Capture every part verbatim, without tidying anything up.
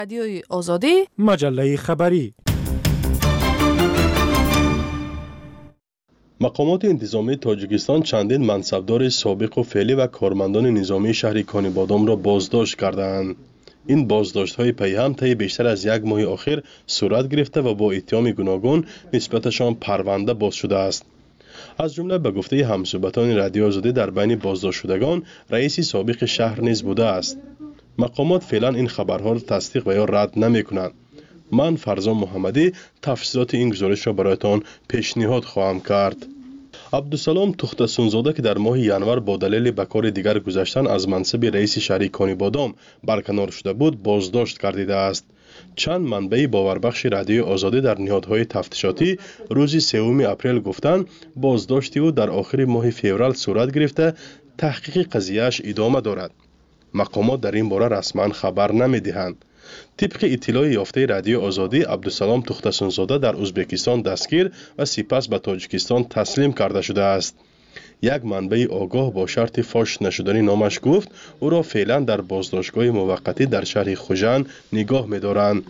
رادیوی آزادی، مجله خبری. مقامات انتظامی تاجیکستان چندین منصبدار سابق و فعلی و کارمندان نظامی شهر کانیبادام را بازداشت کردند. این بازداشت‌های پیهم طی بیشتر از یک ماه اخیر صورت گرفته و با اتهام گوناگون نسبتشان پرونده باز شده است. از جمله به گفته همصحبتان رادیو آزادی در بین بازداشت شدگان رئیس سابق شهر نیز بوده است. مقامات فعلا این خبرها را تصدیق و یا رد نمی‌کنند. من فرزان محمدی تفصیلات این گزارش را برایتان پیشنهاد خواهم کرد. عبدالسلام تختسونزاده که در ماه ینور با دلیل به کار دیگر گذشتن از منصب رئیس شهر کانیبادام برکنار شده بود بازداشت گردیده است. چند منبع باوربخش رادیو آزادی در نهادهای تفتیشاتی روز سوم اپریل گفتند بازداشت او در آخر ماه فوریه صورت گرفته تحقیق قضیه‌اش ادامه دارد. مقامات در این باره رسما خبر نمی‌دهند. طبق اطلاع یافته رادیو آزادی، عبدالسلام تختسونزاده در ازبکستان دستگیر و سپس به تاجیکستان تسلیم کرده شده است. یک منبع آگاه با شرط فاش نشدنی نامش گفت او را فعلا در بازداشتگاه موقتی در شهر خوجند نگاه می‌دارند.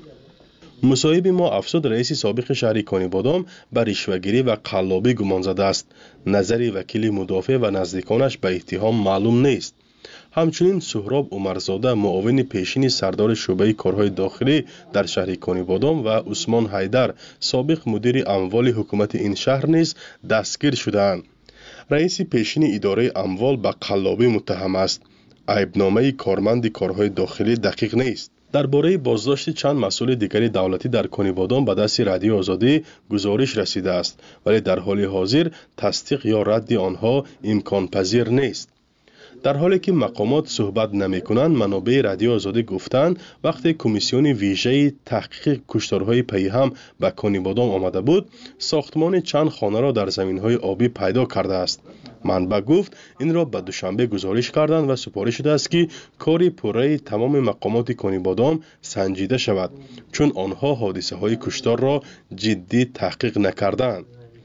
مصاحب ما افزود رئیس سابق شهر کانیبادام به رشوه‌گیری و قلابی گمان زده است. نظر وکیل مدافع و نزدیکانش به اتهام معلوم نیست. همچنین سهراب عمرزاده معاون پیشین سردار شعبه کارهای داخلی در شهر کانیبادام و عثمان حیدر سابق مدیر اموال حکومت این شهر نیز دستگیر شدند. رئیس پیشین اداره اموال به قلابی متهم است. عیبنامه کارمند کارهای داخلی دقیق نیست. درباره بازداشت چند مسئول دیگری دولتی در کانیبادام به دست رادیو آزادی گزارش رسیده است، ولی در حال حاضر تصدیق یا رد آنها امکان پذیر نیست. در حالی که مقامات صحبت نمی کنند، منابع رادیو آزادی گفتند وقتی کمیسیون ویژه تحقیق کشتارهای پیهم به کانیبادام آمده بود، ساختمان چند خانه را در زمینهای آبی پیدا کرده است. منبع گفت این را به دوشنبه گزارش کردند و سپارش شده است که کاری پوره تمام مقامات کانیبادام سنجیده شود، چون آنها حادثه های کشتار را جدی تحقیق نکردند.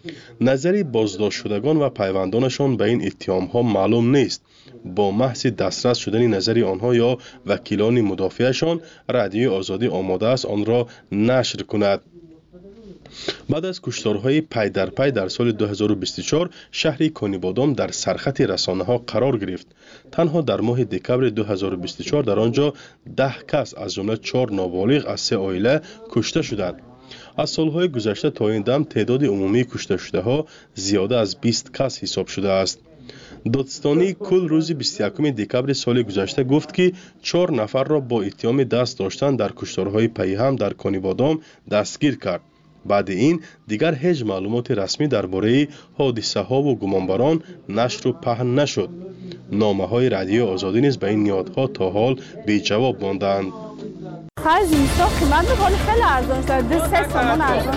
نظری بازداشت شدگان و پیوندانشان به این اتهام ها معلوم نیست. با محض دسترس شدن نظری آنها یا وکیلان مدافعشان، رادیو آزادی آماده است آن را نشر کند. بعد از کشتارهای پی در پی در سال دو هزار و بیست و چهار شهر کانیبادام در سرخط رسانه ها قرار گرفت. تنها در ماه دکمبر دو هزار و بیست و چهار در آنجا ده کس از جمله چهار نابالغ از سه عائله کشته شدند. از سالهای گذشته تا این دم تعداد عمومی کشته شده ها زیاده از بیست کس حساب شده است. دادستانی کل روز بیست و یکم دکمبر سال گذشته گفت که چهار نفر را با اتهام دست داشتن در کشتارهای پیهم در کانیبادام دستگیر کرد. بعد این دیگر هیچ معلومات رسمی درباره حادثه ها و گمانبران نشر و پهن نشد. نامه های رادیو آزادی نیز به این نیادها تا حال بی جواب ماندند. خرج اینستا قیمت می‌کنه خیلی ارزان شده. دو سه تومان ارزان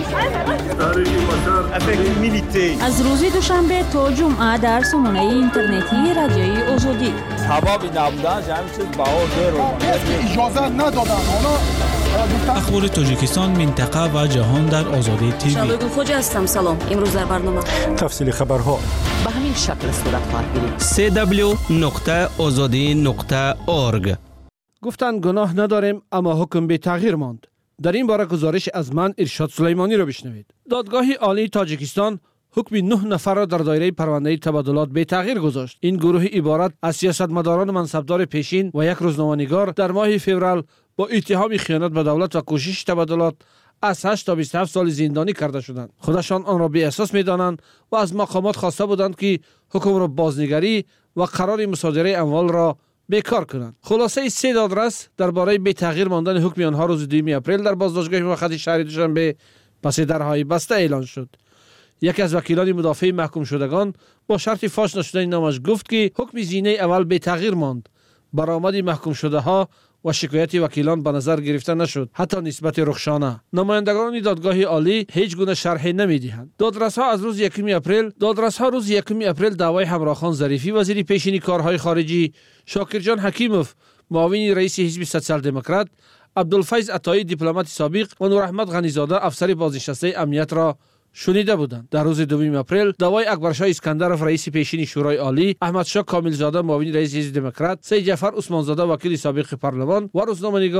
شده. از روز دوشنبه تا جمعه در سامانه اینترنتی رادیوی آزادی. سبب نبودن همین چیز بهار رو اجازه ندادن. حالا اخبار تاجیکستان، منطقه و جهان در آزادی تیوی. شباب خوش هستم. سلام. امروز در برنامه تفصیل خبرها به همین شکل صورت خواهد گرفت. سی دبلیو نقطه آزادی نقطه اورگ. گفتند گناه نداریم اما حکم به تغییر ماند. در این باره گزارش از من ارشاد سلیمانی را بشنوید. دادگاه عالی تاجیکستان حکم نه نفر را در دایره پرونده تبادلات به تغییر گذاشت. این گروه عبارت از سیاستمداران منصبدار پیشین و یک روزنامه‌نگار در ماه فوریه با اتهام خیانت به دولت و کوشش تبادلات از هشت تا بیست و هفت سال زندانی کرده شدند. خودشان آن را بی اساس می‌دانند و از مقامات خواسته بودند که حکم را بازنگری و قرار مصادره اموال را بیکار کنند. خلاصه سه دادرس درباره به تغییر ماندن حکم آنها روز دوم اپریل در بازداشتگاه موقت شهر دوشنبه پس درهای بسته اعلان شد. یکی از وکیلان مدافع محکوم شدگان با شرط فاش نشدن نامش گفت که حکم زینه اول به تغییر ماند. برآمد محکوم شده ها و شکایت وکیلان به نظر گرفته نشد، حتی نسبت رخشانه. نمایندگان دادگاه عالی هیچ گونه شرحی نمیدهند. دادرس‌ها از روز یکم اپریل دادرس‌ها روز یکم اپریل دعوای همراهخان ظریفی وزیر پیشین کارهای خارجی، شاکرجان حکیموف معاون رئیس حزب سوسیال دموکرات، عبدالفیض عطایی دیپلمات سابق و نوراحمد غنیزاده افسر بازنشسته امنیت را شنیده بودند. در روز دوم اپریل دعوای اکبرشاه اسکندرов رئیس پیشین شورای عالی، احمدشاه کاملزاده معاون رئیس حزب دموکرات، سید جعفر عثمانزاده وکیل سابق پارلمان و روزنامه‌نگار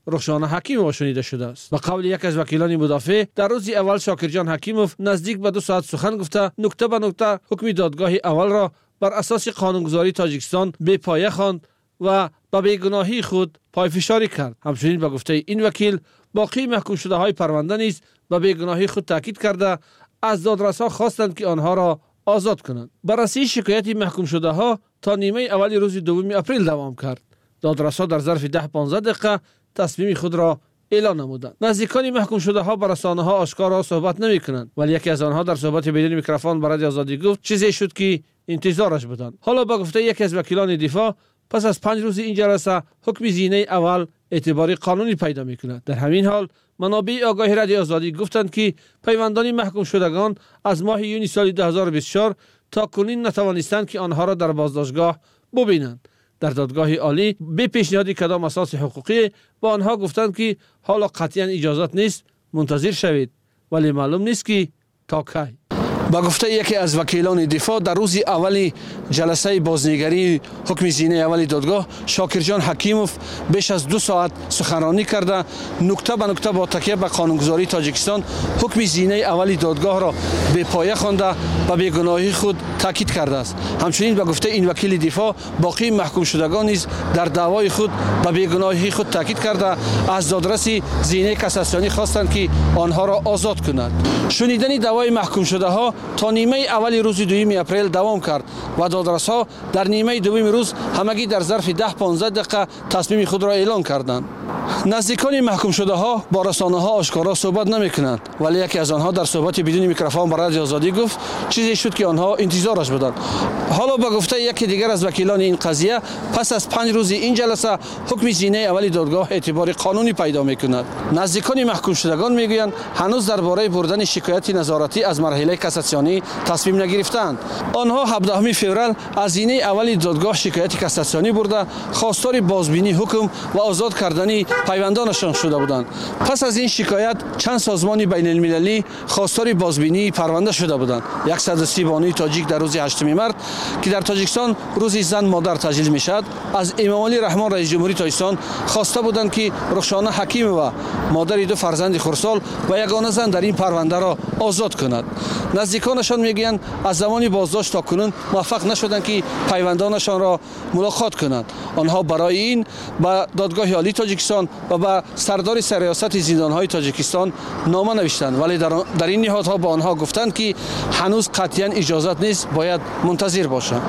رخشان حکیموف شنیده شده است. به قول یک از وکیلان مدافع، در روز اول شاکرجان حکیموف نزدیک به دو ساعت سخن گفته، نکته به نکته حکم دادگاه اول را بر اساس قانونگذاری تاجیکستان بی پایه خواند و به بیگناهی خود پایفشاری کرد. همچنین به گفته این وکیل، باقی محکوم شده های پرونده نیز به بیگناهی خود تاکید کرده از دادرسا خواستند که آنها را آزاد کنند. بررسی شکایت محکوم شده ها تا نیمه اولی روز دوم اپریل دوام کرد. دادرسا در ظرف ده پانزده دقیقه تصمیم خود را اعلان نمودند. نزدیکان محکوم شده ها بر رسانه ها آشکارا صحبت نمی کنند، ولی یکی از آنها در صحبت بدون میکروفون برای آزادی گفت چیزی شد که انتظارش بودند. حالا با گفته یکی از وکیلان دفاع، پس از پنج روز این جلسه حکم زینه اول اعتباری قانونی پیدا می کند. در همین حال منابع آگاهی رادیو آزادی گفتند که پیوندان محکوم شدگان از ماه یونیو سال دو هزار و بیست و چهار تا کنون نتوانستند که آنها را در بازداشتگاه ببینند. در دادگاه عالی به پیشنهاد کدام اساس حقوقی با آنها گفتند که حالا قطعا اجازت نیست، منتظر شوید، ولی معلوم نیست که تا کی. با گفته یکی از وکیلان دفاع، در روز اولی جلسه بازنگری حکم زینه اولی دادگاه، شاکرجان حکیموف بیش از دو ساعت سخنرانی کرده، نکته به نکته با تکیه به قانونگذاری تاجیکستان حکم زینه اولی دادگاه را به پایه خوانده و بیگناهی خود تاکید کرده است. همچنین به گفته این وکیل دفاع، باقی محکوم شدگان نیز در دعوای خود به بیگناهی خود تاکید کرده از دادرس زینه کاساسیونی خواستند که آنها را آزاد کنند. شنیدن دعوای محکوم شده ها تا نیمه اولی روز دوم اپریل دوام کرد و دادرس‌ها در نیمه دوم روز همگی در ظرف ده پانزده دقیقه تصمیم خود را اعلان کردند. نزدیکان محکوم شده ها با رسانه ها آشکارا صحبت نمی کنند، ولی یکی از آنها در صحبت بدون میکروفون برای رادیو آزادی گفت چیزی شد که آنها انتظارش بودند. حالا با گفته یکی دیگر از وکیلان این قضیه، پس از پنج روز این جلسه حکم زینه اولی دادگاه اعتبار قانونی پیدا می کند. نزدیکان محکوم شدگان میگویند هنوز درباره بردن شکایت نظارتی از مرحله کاساسیونی تصمیم نگرفتند. آنها هفدهم فوریه از زینه اولی دادگاه شکایت کاساسیونی برده خواستار بازبینی حکم و آزاد کردن پیوندانشان شده بودند. پس از این شکایت چند سازمان بین المللی خواستار بازبینی پرونده شده بودند. صد و سی بانوی تاجیک در روز هشتم مارس که در تاجیکستان روز زن مادر تجلیل میشد، از امام علی رحمان رئیس جمهوری تاجیکستان خواسته بودند که رخشانه حکیم و مادر دو فرزند خردسال و یگانه زن در این پرونده را آزاد کند. نزدیکانشان میگویند از زمانی بازداشت تا کنون موفق نشدند که پیوندانشان را ملاقات کنند. آنها برای این به دادگاه عالی تاجیکستان و به سردار سرریاست زندانهای تاجیکستان نامه نوشتند، ولی در, در این نهادها با آنها گفتند که هنوز قطعا اجازت نیست، باید منتظر باشند.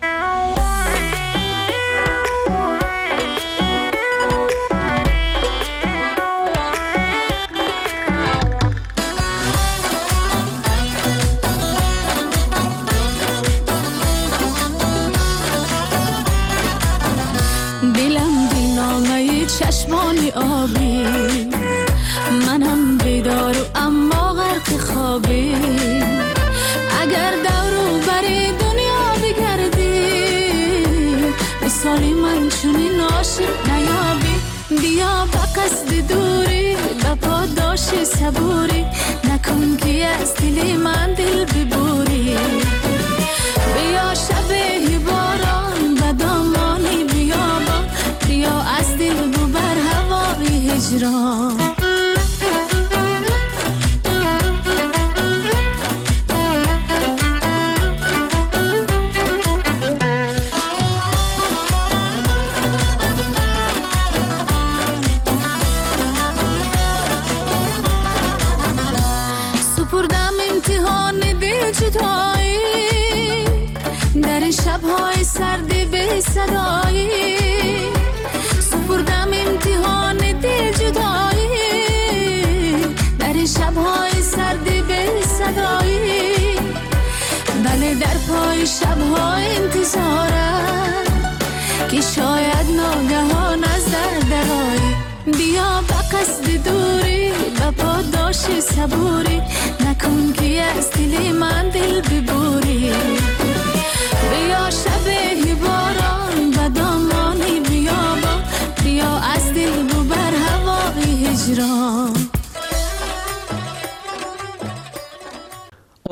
چشمانی آبی، منم بیدار و اما غرق خوابی. اگر دورو بری دنیا بگردی، مثالی من چونی ناشی نیابی. بیا با قصد دوری و پاداش صبوری، نکن که از دل من دل ببوری. بیا شبه باران و دامانی بیابان، بیا از دل ببر هوای هجران. سپردم امتحان دل جدایی، در شب‌های سرد به صدایی. سپردم امتحان دل جدایی، در شب‌های سرد به صدایی. بله در پای شب‌های انتظارم که شاید ناگهان از در درایی. بیا با قصد دوری و پاداش صبوری، نکن که از دل من دل ببوری. بیا شبه باران و دامانی بیابان، بیا از دل ببر هوای هجران.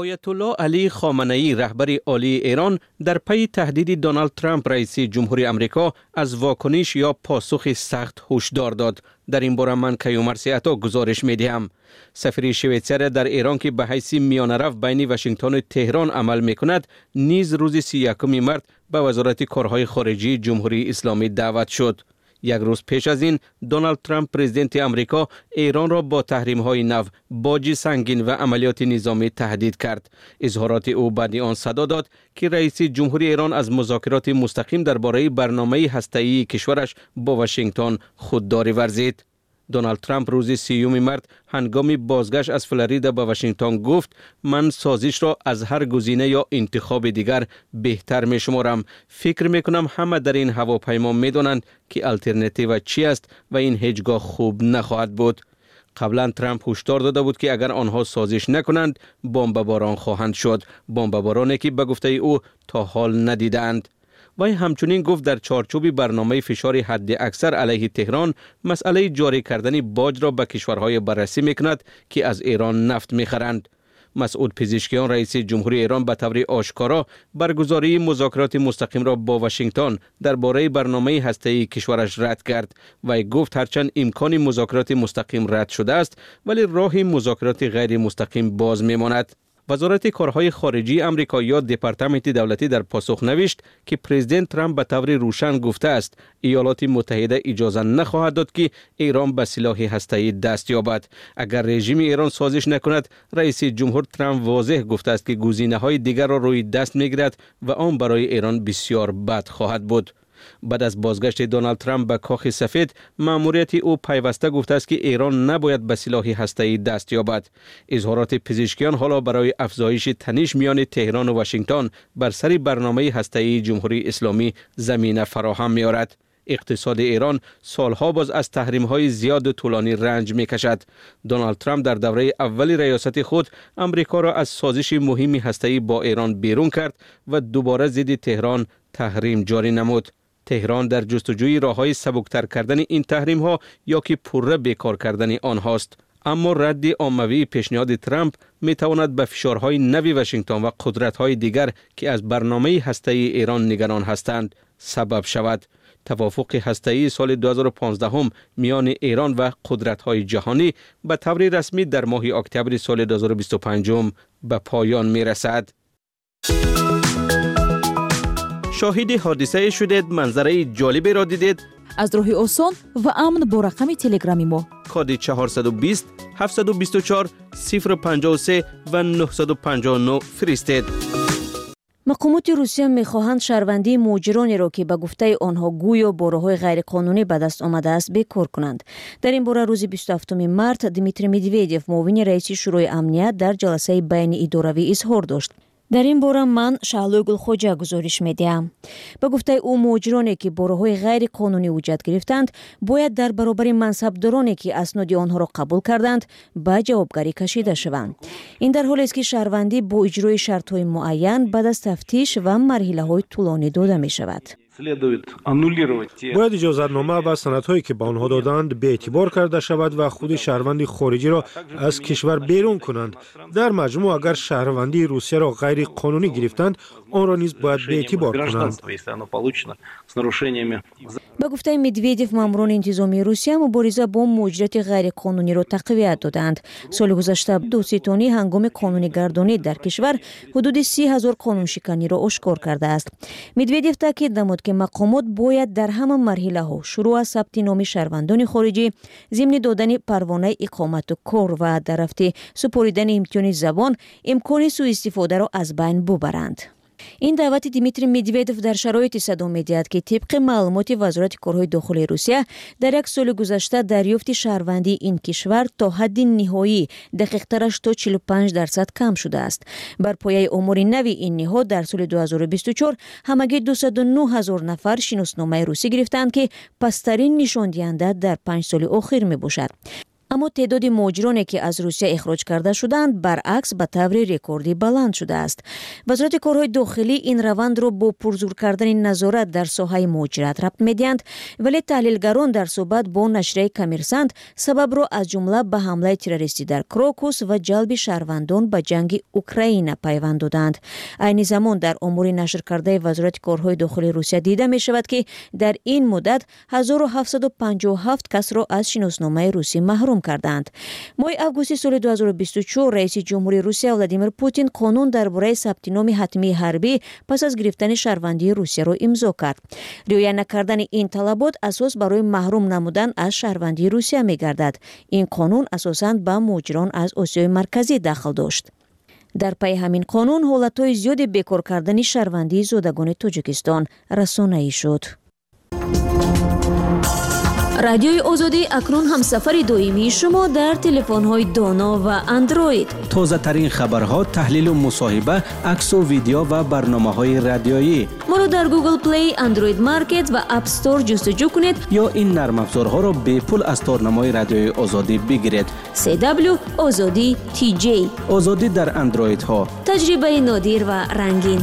آیت الله علی خامنه‌ای رهبر عالی ایران در پی تهدید دونالد ترامپ رئیس جمهوری آمریکا از واکنش یا پاسخ سخت هشدار داد. در این باره من کیومرث عطا گزارش می‌دهم. سفیر شویتزر در ایران که به حیث میانه‌رو بین واشنگتن و تهران عمل می‌کند، نیز روز سی و یکم مارس به وزارت کارهای خارجی جمهوری اسلامی دعوت شد. یک روز پیش از این دونالد ترامپ پرزیدنت آمریکا ایران را با تحریم‌های نو، باج سنگین و عملیات نظامی تهدید کرد. اظهارات او بعد آن صدا داد که رئیس جمهوری ایران از مذاکرات مستقیم درباره برنامه هسته‌ای کشورش با واشنگتن خودداری ورزید. دونالد ترامپ روز سیوم مارس هنگام بازگشت از فلوریدا به واشنگتن گفت: من سازش را از هر گزینه یا انتخاب دیگر بهتر می شمارم. فکر می کنم همه در این هواپیما می دانند که الटरनेटिव چی است و این هیچگاه خوب نخواهد بود. قبلا ترامپ هشدار داده بود که اگر آنها سازش نکنند بمباران خواهند شد. بمبارانی که به گفته او تا حال ندیدند. وی همچنین گفت در چارچوب برنامه فشار حد اکثر علیه تهران مسئله جاری کردن باج را به کشورهای بررسی میکند که از ایران نفت میخرند. مسعود پزشکیان رئیس جمهوری ایران به طور آشکارا برگزاری مذاکرات مستقیم را با واشنگتن درباره برنامه هسته‌ای کشورش رد کرد و گفت هرچند امکان مذاکرات مستقیم رد شده است ولی راه مذاکرات غیر مستقیم باز میماند. وزارت کارهای خارجی آمریکا یا دپارتمنت دولتی در پاسخ نوشت که پرزیدنت ترامپ به طور روشن گفته است ایالات متحده اجازه نخواهد داد که ایران به سلاح هسته‌ای دست یابد. اگر رژیم ایران سازش نکند، رئیس جمهور ترامپ واضح گفته است که گزینه‌های دیگر را روی دست می‌گیرد و آن برای ایران بسیار بد خواهد بود. بعد از بازگشت دونالد ترامپ به کاخ سفید، مأموریت او پیوسته گفته است که ایران نباید به سلاح هسته‌ای دست یابد. اظهارات پزشکیان حالا برای افزایش تنش میان تهران و واشنگتن بر سر برنامه هسته‌ای جمهوری اسلامی زمینه فراهم می‌آورد. اقتصاد ایران سالها باز از تحریم‌های زیاد و طولانی رنج می‌کشد. دونالد ترامپ در دوره اول ریاست خود امریکا را از سازش مهمی هسته‌ای با ایران بیرون کرد و دوباره ضد تهران تحریم جاری نمود. تهران در جستجوی راه‌های سبکتر کردن این تحریم‌ها یا که پوره بیکار کردن آنهاست. اما رد عمومی پیشنهاد ترامپ می‌تواند به فشارهای نوی واشنگتن و قدرت‌های دیگر که از برنامه هسته‌ای ایران نگران هستند سبب شود. توافق هسته‌ای سال دو هزار و پانزده هم میان ایران و قدرت‌های جهانی به طور رسمی در ماه اکتبر سال دو هزار و بیست و پنج به پایان می‌رسد. شاهد حادثه شدید، منظره جالبی را دیدید؟ از راه آسان و امن با رقم تلگرامی ما کد چهارصد و بیست هفتصد و بیست و چهار صفر پنجاه و سه و نهصد و پنجاه و نه فرستید. مقامات روسیه می‌خواهند شهروندی مهاجرانی را که به گفته آنها گویا با راه‌های غیرقانونی به دست آمده است بیکار کنند. در این باره روز بیست و هفتم مارس دیمیتری مدودیو معاون رئیس شورای امنیت در جلسه بین اداروی اظهار داشت. در این باره من شعلوی گلخوجه گزارش می‌دهم. به گفته او مهاجرانی که با راه‌های غیر قانونی وجود گرفتند باید در برابر منصبدارانی که اسناد آنها را قبول کردند به جوابگری کشیده شوند. این در حالی است که شهروندی با اجرای شرط‌های معین بعد از تفتیش و مرحله‌های طولانی داده می‌شود. باید اجازتنامه و سندهایی که به آنها دادند به اعتبار کرده شود و خود شهروند خارجی را از کشور بیرون کنند. در مجموع اگر شهروندی روسیه را غیر قانونی گرفتند آن را نیز باید به اعتبار کنند. به گفته مدودیو ماموران انتظامی روسیه مبارزه با مهاجرت غیر قانونی را تقویت دادند. سال گذشته دادستانی هنگام قانونی گردانی در کشور حدود سی هزار قانون شکنی را آشکار کرده است. مدودیو تاکید نمود که مقامات باید در همه مرحله ها شروع از ثبت نام شهروندان خارجی، ضمن دادن پروانه اقامت و کار و در رفت سپاریدن امتحان زبان امکان سوء استفاده را از بین ببرند. این دعوت دیمیتری مدودیو در شرایطی صدام می‌دهد که طبق معلومات وزارت کارهای داخلی روسیه در یک سال گذشته دریافت شهروندی این کشور تا حد نهایی دقیق‌ترش تا چهل و پنج درصد کم شده است. بر پایه آمار نوی این نهاد در سال دو هزار و بیست و چهار همگی دویست و نه هزار نفر شناسنامه روسی گرفتند که پسترین نشان دهنده در پنج سال اخیر میباشد. اما تعداد مهاجرانی که از روسیه اخراج کرده شدند برعکس به طور رکوردی بلند شده است. وزارت کارهای داخلی این روند را با پرزور کردن نظارت در ساحه مهاجرت ربط می‌دهند، ولی تحلیلگران در صحبت با نشریه کمیرساند سبب را از جمله به حمله تروریستی در کراکوس و جلب شهروندان به جنگ اوکراین پیوند دادند. عین زمان در امور نشر کرده وزارت کارهای داخلی روسیه دیده می شود که در این مدت هزار و هفتصد و پنجاه و هفت کس را از شناسنامه روسی محروم کردند. ماه آگوست سال دو هزار و بیست و چهار رئیس جمهوری روسیه ولادیمیر پوتین قانون درباره ثبت نام حتمی حربی پس از گرفتن شهروندی روسیه را امضا کرد. رعایت نکردن این طلبات اساس برای محروم نمودن از شهروندی روسیه می گردد. این قانون اساساً به مهاجران از آسیای مرکزی داخل داشت. در پی همین قانون حالتهای زیادی بیکار کردن شهروندی زادگان تاجیکستان رسانه‌ای شد. رادیوی آزادی اکنون همسفر دائمی شما در تلفن‌های دانا و اندروید. تازه ترین خبرها، تحلیل و مصاحبه، عکس و ویدیو و برنامه‌های رادیویی. ما را در گوگل پلی، اندروید مارکت و اپ استور جستجو کنید یا این نرم افزارها را به پول از تارنمای رادیوی آزادی بگیرید. سی دبلیو آزادی تی جی. آزادی در اندروید ها. تجربه نادر و رنگین.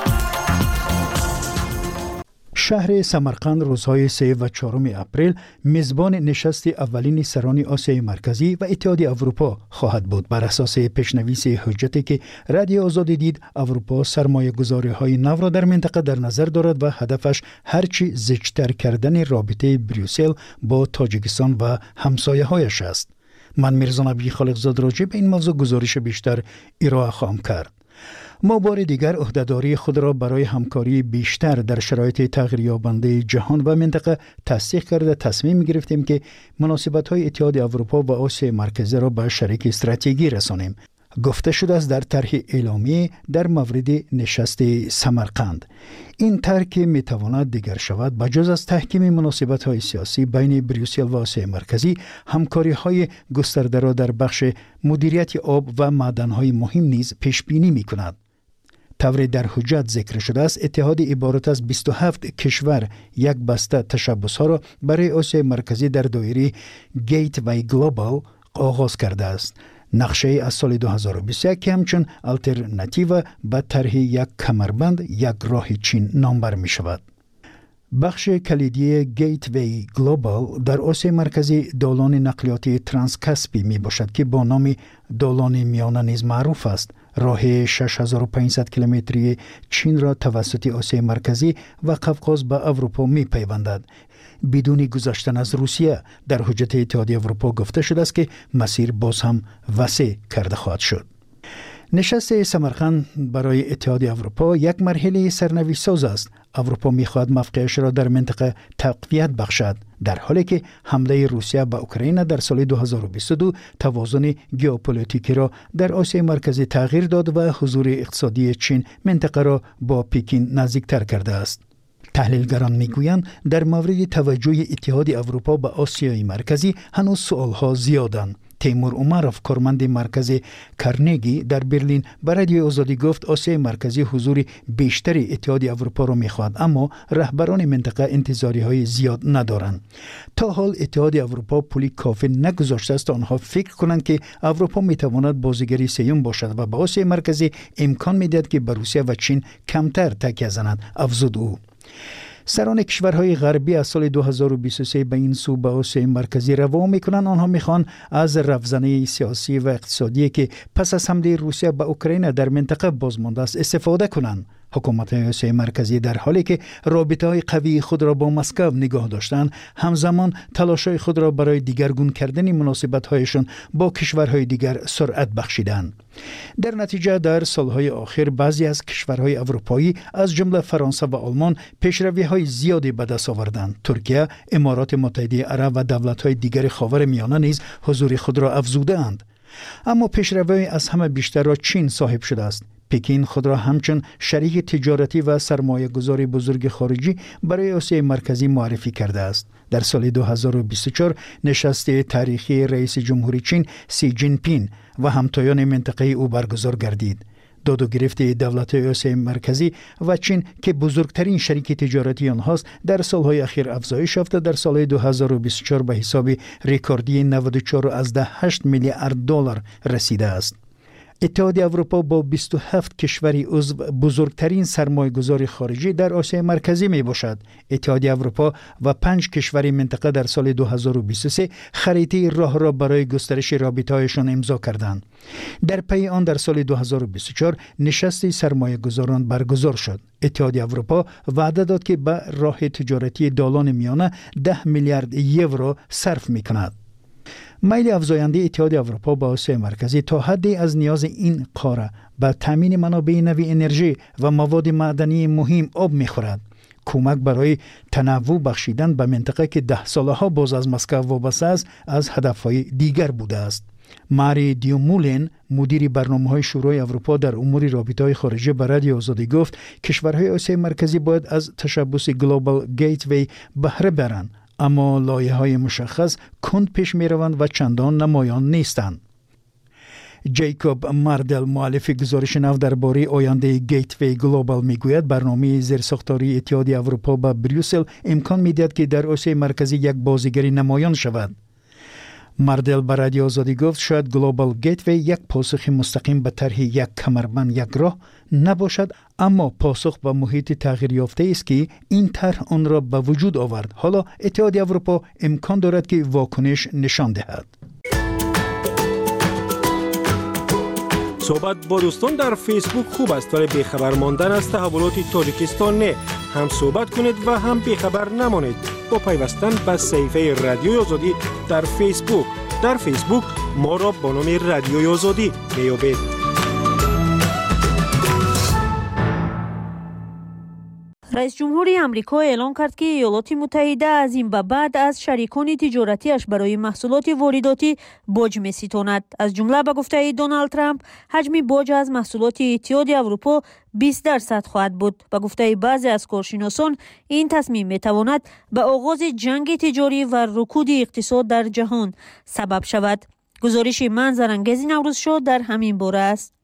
شهر سمرقند روزهای سه و چهارم اپریل میزبان نشست اولین سران آسیای مرکزی و اتحاد اروپا خواهد بود. بر اساس پیشنویس حجتی که رادیو آزادی دید، اروپا سرمایه گذاری های نو را در منطقه در نظر دارد و هدفش هرچی زیادتر کردن رابطه بریوسل با تاجیکستان و همسایه هایش است. من میرزا نبی خالقزاد راجع به این موضوع گزارش بیشتر ارائه خواهم کرد. ما بار دیگر عهدهداری خود را برای همکاری بیشتر در شرایط تغییر یابنده جهان و منطقه تصدیق کرده تصمیم گرفتیم که مناسبت‌های اتحاد اروپا و آسیای مرکزی را به شریک استراتژیکی رسانیم. گفته شده است در طرح اعلامیه در مورد نشست سمرقند. این طرح که میتواند دیگر شود بجز از تحکیم مناسبت‌های سیاسی بین بریوسل و آسیای مرکزی، همکاری‌های گسترده را در بخش مدیریت آب و معدن‌های مهم نیز پیش بینی می‌کند. طور در حجت ذکر شده است اتحاد عبارت از بیست و هفت کشور یک بسته تشبس‌ها را برای آسیای مرکزی در دایره گیت وی گلوبال آغاز کرده است. نقشه از سال دو هزار و بیست و یک که همچون الترناتیو به طرح یک کمربند یک راه چین نامبر می شود. بخش کلیدی گیت وی گلوبال در آسیای مرکزی دالان نقلیاتی ترانس کاسپی می باشد که با نام دالان میانه نیز معروف است. راه شش هزار و پانصد کیلومتری چین را توسط آسیای مرکزی و قفقاز به اروپا می پیوندد. بدون گذشتن از روسیه، در حجت اتحاد اروپا گفته شده است که مسیر باز هم وسیع کرده خواهد شد. نشست سمرقند برای اتحاد اروپا یک مرحله سرنوشت ساز است. اروپا می‌خواهد موقعش را در منطقه تقویت بخشد، در حالی که حمله روسیه به اوکراین در سال دو هزار و بیست و دو توازن ژئوپلیتیکی را در آسیای مرکزی تغییر داد و حضور اقتصادی چین منطقه را با پکین نزدیکتر کرده است. تحلیلگران میگویند در مورد توجه اتحاد اروپا به آسیای مرکزی هنوز سوالها زیادند. تیمور عمروف، کارمند مرکز کارنگی در برلین، به رادیو آزادی گفت آسیای مرکزی حضور بیشتری اتحاد اروپا را میخواد، اما رهبران منطقه انتظاری های زیاد ندارند. تا حال اتحاد اروپا پولی کافی نگذاشته است تا آنها فکر کنند که اروپا میتواند بازیگری سیوم باشد و به آسیای مرکزی امکان میدهد که به روسیه و چین کمتر تکیه زند، افزود او. سران کشورهای غربی از سال دو هزار و بیست و سه به این سو به آسیای مرکزی روا میکنند. آنها میخوان از رفزنه سیاسی و اقتصادی که پس از حمله روسیه به اوکراین در منطقه بازمانده است استفاده کنند. حکومت آسیای مرکزی در حالی که رابطه‌های قوی خود را با مسکو نگاه داشتند، همزمان تلاش‌های خود را برای دیگرگون کردن مناسبت‌هایشان با کشورهای دیگر سرعت بخشیدند. در نتیجه در سالهای آخر بعضی از کشورهای اروپایی از جمله فرانسه و آلمان پیشروی‌های زیادی به دست آوردند. ترکیه، امارات متحده عرب و دولت‌های دیگر خاورمیانه نیز حضور خود را افزوده‌اند. اما پیشروی از همه بیشتر را چین صاحب شده است. پکین خود را همچون شریک تجارتی و سرمایه گذاری بزرگ خارجی برای آسیای مرکزی معرفی کرده است. در سال دو هزار و بیست و چهار نشست تاریخی رئیس جمهوری چین سی جین پینگ و همتایان منطقه او برگزار گردید. داد و گرفت دولت‌های آسیای مرکزی و چین که بزرگترین شریک تجارتی آنهاست در سالهای اخیر افزایش یافته، در سال دو هزار و بیست و چهار به حساب رکوردی نود و چهار و هشت میلیارد دلار رسیده است. اتحادیه اروپا با بیست و هفت کشوری عضو بزرگترین سرمایه‌گذار خارجی در آسیای مرکزی می باشد. اتحادیه اروپا و پنج کشور منطقه در سال دو هزار و بیست و سه خریطه راه را برای گسترش رابطه‌هایشان امضا کردند. در پی آن در سال دو هزار و بیست و چهار نشست سرمایه‌گذاران برگزار شد. اتحادیه اروپا وعده داد که به راه تجارتی دالان میانه ده میلیارد یورو صرف می‌کند. میل افزاینده اتحادیه اروپا با آسیای مرکزی تا حدی از نیاز این قاره به تامین منابع نوی انرژی و مواد معدنی مهم آب می‌خورد. کمک برای تنوع بخشیدن به منطقه که ده ساله ها باز از مسکو وابسته است از هدفهای دیگر بوده است. ماری دیومولین مدیر برنامه‌های شورای اروپا در امور رابطه‌های خارجه به رادیو آزادی گفت کشورهای آسیای مرکزی باید از تشبث گلوبال گیتوی بهره برند، اما لایه‌های مشخص کند پیش می‌روند و چندان نمایان نیستند. جیکوب ماردل مؤلف گزارش نو درباره آینده گیتوی گلوبال میگوید برنامه زیرساختاری اتحادیه اروپا به بریوسل امکان می‌دهد که در آسیای مرکزی یک بازیگری نمایان شود. ماردل به رادیو آزادی گفت شاید گلوبال گیتوی یک پاسخ مستقیم به طرح یک کمربند یک راه نباشد، اما پاسخ به محیط تغییر یافته است که این طرح آن را به وجود آورد. حالا اتحادیه اروپا امکان دارد که واکنش نشان دهد. صحبت با دوستان در فیسبوک خوب است ولی بیخبر ماندن از تحولات تاجیکستان نه. هم صحبت کنید و هم بیخبر نمانید با پیوستن به صفحه رادیوی آزادی در فیسبوک. در فیسبوک ما را با نام رادیوی آزادی بیابید. رئیس جمهوری آمریکا اعلام کرد که ایالات متحده از این به بعد از شریکان تجارتیش برای محصولات وارداتی باج می‌ستاند. از جمله به گفته دونالد ترامپ حجم باج از محصولات اتحادیه اروپا بیست درصد خواهد بود. به گفته بعضی از کارشناسان این تصمیم می‌تواند به آغاز جنگ تجاری و رکود اقتصاد در جهان سبب شود. گزارش منظرانگیز نوروز شو در همین باره است.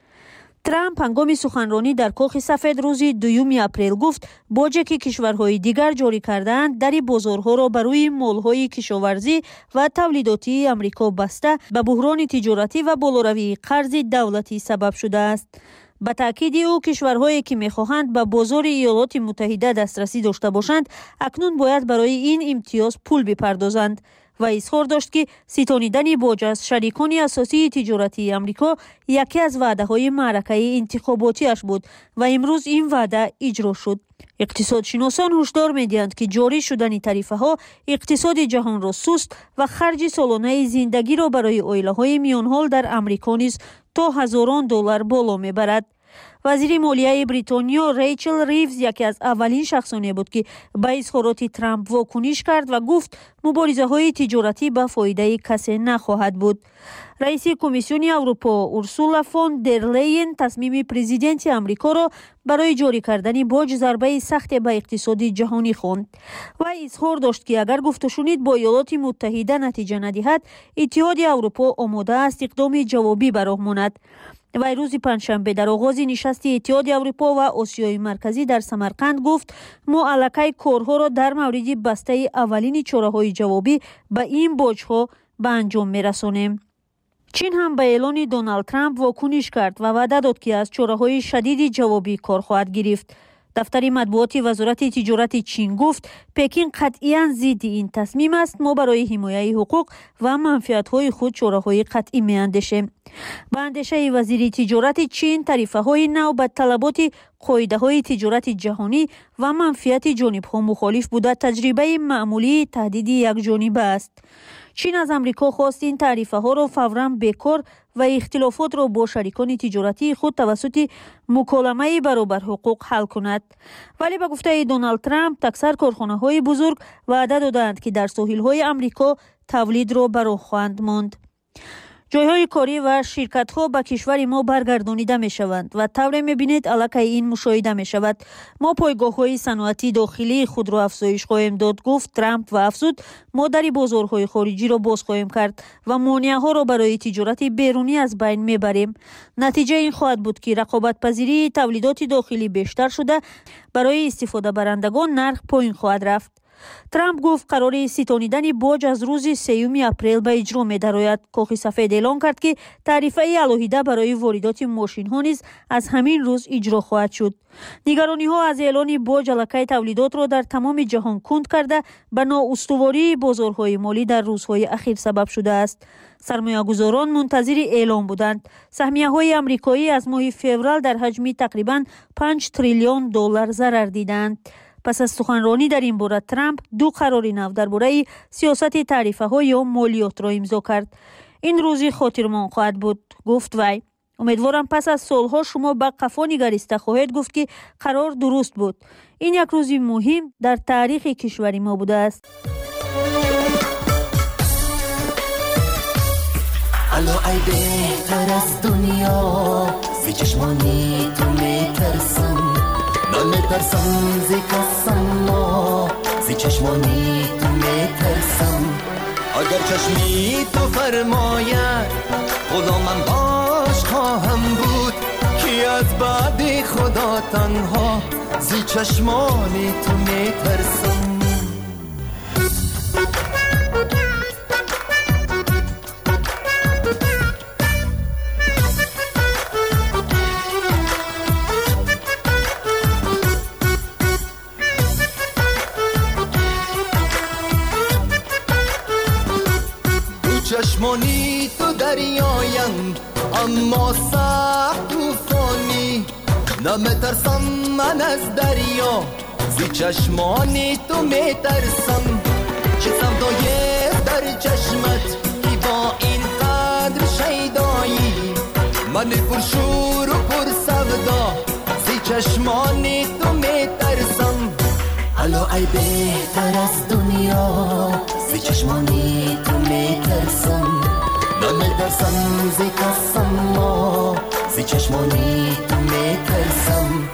ترامپ هنگام سخنرانی در کاخ سفید روز دوم اپریل گفت باجی که کشورهای دیگر جاری کردند در بازارها را برای مالهای کشاورزی و تولیداتی آمریکا بسته به بحران تجارتی و بالاروی قرض دولتی سبب شده است. به تاکید او کشورهایی که می‌خواهند به بازار ایالات متحده دسترسی داشته باشند اکنون باید برای این امتیاز پول بپردازند و اظهار داشت که ستانیدن باج از شریکان اساسی تجارتی آمریکا یکی از وعده‌های معرکه انتخاباتیش بود و امروز این وعده اجرا شد. اقتصادشناسان هشدار می‌دهند که جاری شدن تعرفه‌ها اقتصاد جهان را سست و خرج سالانه زندگی را برای عائله‌های میان‌حال در آمریکا نیز تا هزاران دلار بالا می‌برد. وزیر مالیه بریتانیا ریچل ریوز یکی از اولین شخصانی بود که به اظهارات ترامپ واکنش کرد و گفت مبارزه های تجارتی به فایده کسی نخواهد بود. رئیس کمیسیون اروپا اورسولا فون در لیین تصمیم پرزیدنت آمریکا را برای جاری کردن باج ضربه سخت به اقتصاد جهانی خواند و اظهار داشت که اگر گفته شنید با ایالات متحده نتیجه ندهد اتحادیه اروپا آماده است اقدام جوابی به راه ماند. و روز پنجشنبه در آغاز نشست اتحادیه اروپا و آسیای مرکزی در سمرقند گفت ما الکی کارها را در مورد بسته اولین چاره‌های جوابی به این باج‌ها به انجام می‌رسانیم. چین هم به اعلان دونالد ترامپ واکنش کرد و وعده داد که از چاره‌های شدید جوابی کار خواهد گرفت. دفتر مطبوعات وزارت تجارت چین گفت پکین قطعاً ضد این تصمیم است. ما برای حمایت حقوق و منفعت‌های خود چاره‌های قطعی می‌اندیشیم. به اندیشه وزیر تجارت چین تعرفه‌های نو به طلبات قاعده‌های تجارت جهانی و منفعت جانب‌ها مخالف بوده تجربه معمولی تهدید یک جانبه است. چین از آمریکا خواست این تعرفه‌ها را فوراً بیکار و اختلافات را با شریکان تجارتی خود توسط مکالمه برابر حقوق حل کند. ولی به گفته دونالد ترامپ اکثر کارخانه‌های بزرگ وعده دادند که در ساحل‌های آمریکا تولید را به راه خواهند ماند. جایهای کاری و شرکت‌ها به کشور ما برگردانیده می‌شوند و طوری می‌بینید علاقه این مشاهده می‌شود. ما پایگاه‌های صنعتی داخلی خود را افزایش خواهیم داد، گفت ترامپ و افزود ما در بازارهای خارجی را باز خواهیم کرد و مانع‌ها را برای تجارت بیرونی از بین می‌بریم. نتیجه این خواهد بود که رقابت پذیری تولیدات داخلی بیشتر شده، برای استفاده برندگان نرخ پایین خواهد رفت. ترامپ گفت قرار ستانیدن باج از روز سوم اپریل به اجرا می‌دراید. کاخ سفید اعلام کرد که تعرفه علاوه برای واردات ماشین‌ها نیز از همین روز اجرا خواهد شد. نگرانی‌ها از اعلان باج علاقه تولیدات را در تمام جهان کند کرده به نااستواری بازارهای مالی در روزهای اخیر سبب شده است. سرمایه‌گذاران منتظر اعلام بودند. سهمیه‌های آمریکایی از ماه فوریه در حجم تقریباً پنج تریلیون دلار ضرر دیدند. پس از سخنرانی در این باره ترامپ دو قرار نو درباره سیاست تعرفه ها یا مالیات را امضا کرد. این روزی خاطرمان خواهد بود، گفت وی. امیدوارم پس از سالها شما به قفا نگریسته خواهید گفت که قرار درست بود. این یک روز مهم در تاریخ کشور ما بوده است. الو ای بهتر از دنیا زی چشمانی تو میترسم، نمیترسم زی کسم ما زی چشمانی تو میترسم. اگر چشمی تو فرماید غلامم باش خواهم بود، که از بعد خدا تنها زی چشمانی تو میترسم. چشمانی تو دریایند اما سخت طوفانی، نمیترسم من از دریا زی چشمانی تو میترسم. چه سودای در چشمت که با این قدر شیدایی، من پر شور و پر سودا زی چشمانی تو میترسم. الو ای بهتر از دنیا زی چشمانی تو میترسم، نمیترسم زی کسم ما زی چشمانی تو میترسم.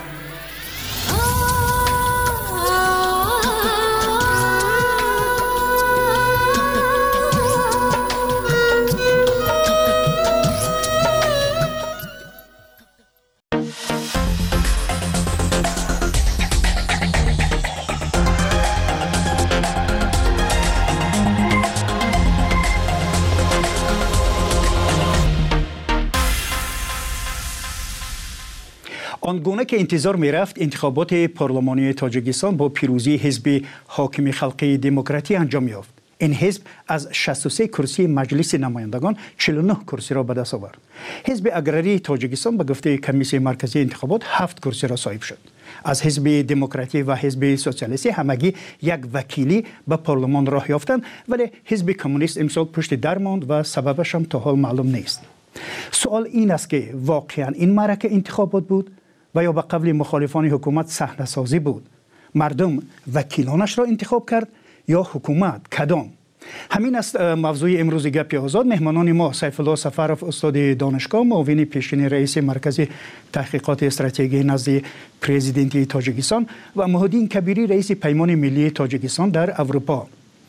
آنگونه که انتظار می رفت انتخابات پارلمانی تاجیکستان با پیروزی حزب حاکم خلقی دموکراتی انجام یافت. این حزب از شصت و سه کرسی مجلس نمایندگان چهل و نه کرسی را به دست آورد. حزب اگراری تاجیکستان به گفته کمیسیون مرکزی انتخابات هفت کرسی را صاحب شد. از حزب دموکراتی و حزب سوسیالیستی همگی یک وکیلی به پارلمان راه یافتند، ولی حزب کمونیست امسال پشت در ماند و سببش هم تا حال معلوم نیست. سوال این است که واقعا این معرکه انتخابات بود و یا به قبل مخالفان حکومت صحنه سازی بود؟ مردم وکیلانش را انتخاب کرد یا حکومت؟ کدام؟ همین است موضوع امروز گپ آزاد. مهمانان ما سیف الله سفرов استاد دانشگاه، معاون پیشین رئیس مرکز تحقیقات استراتژی نزد پرزیدنت تاجیکستان و مهدین کبیری رئیس پیمان ملی تاجیکستان در اروپا.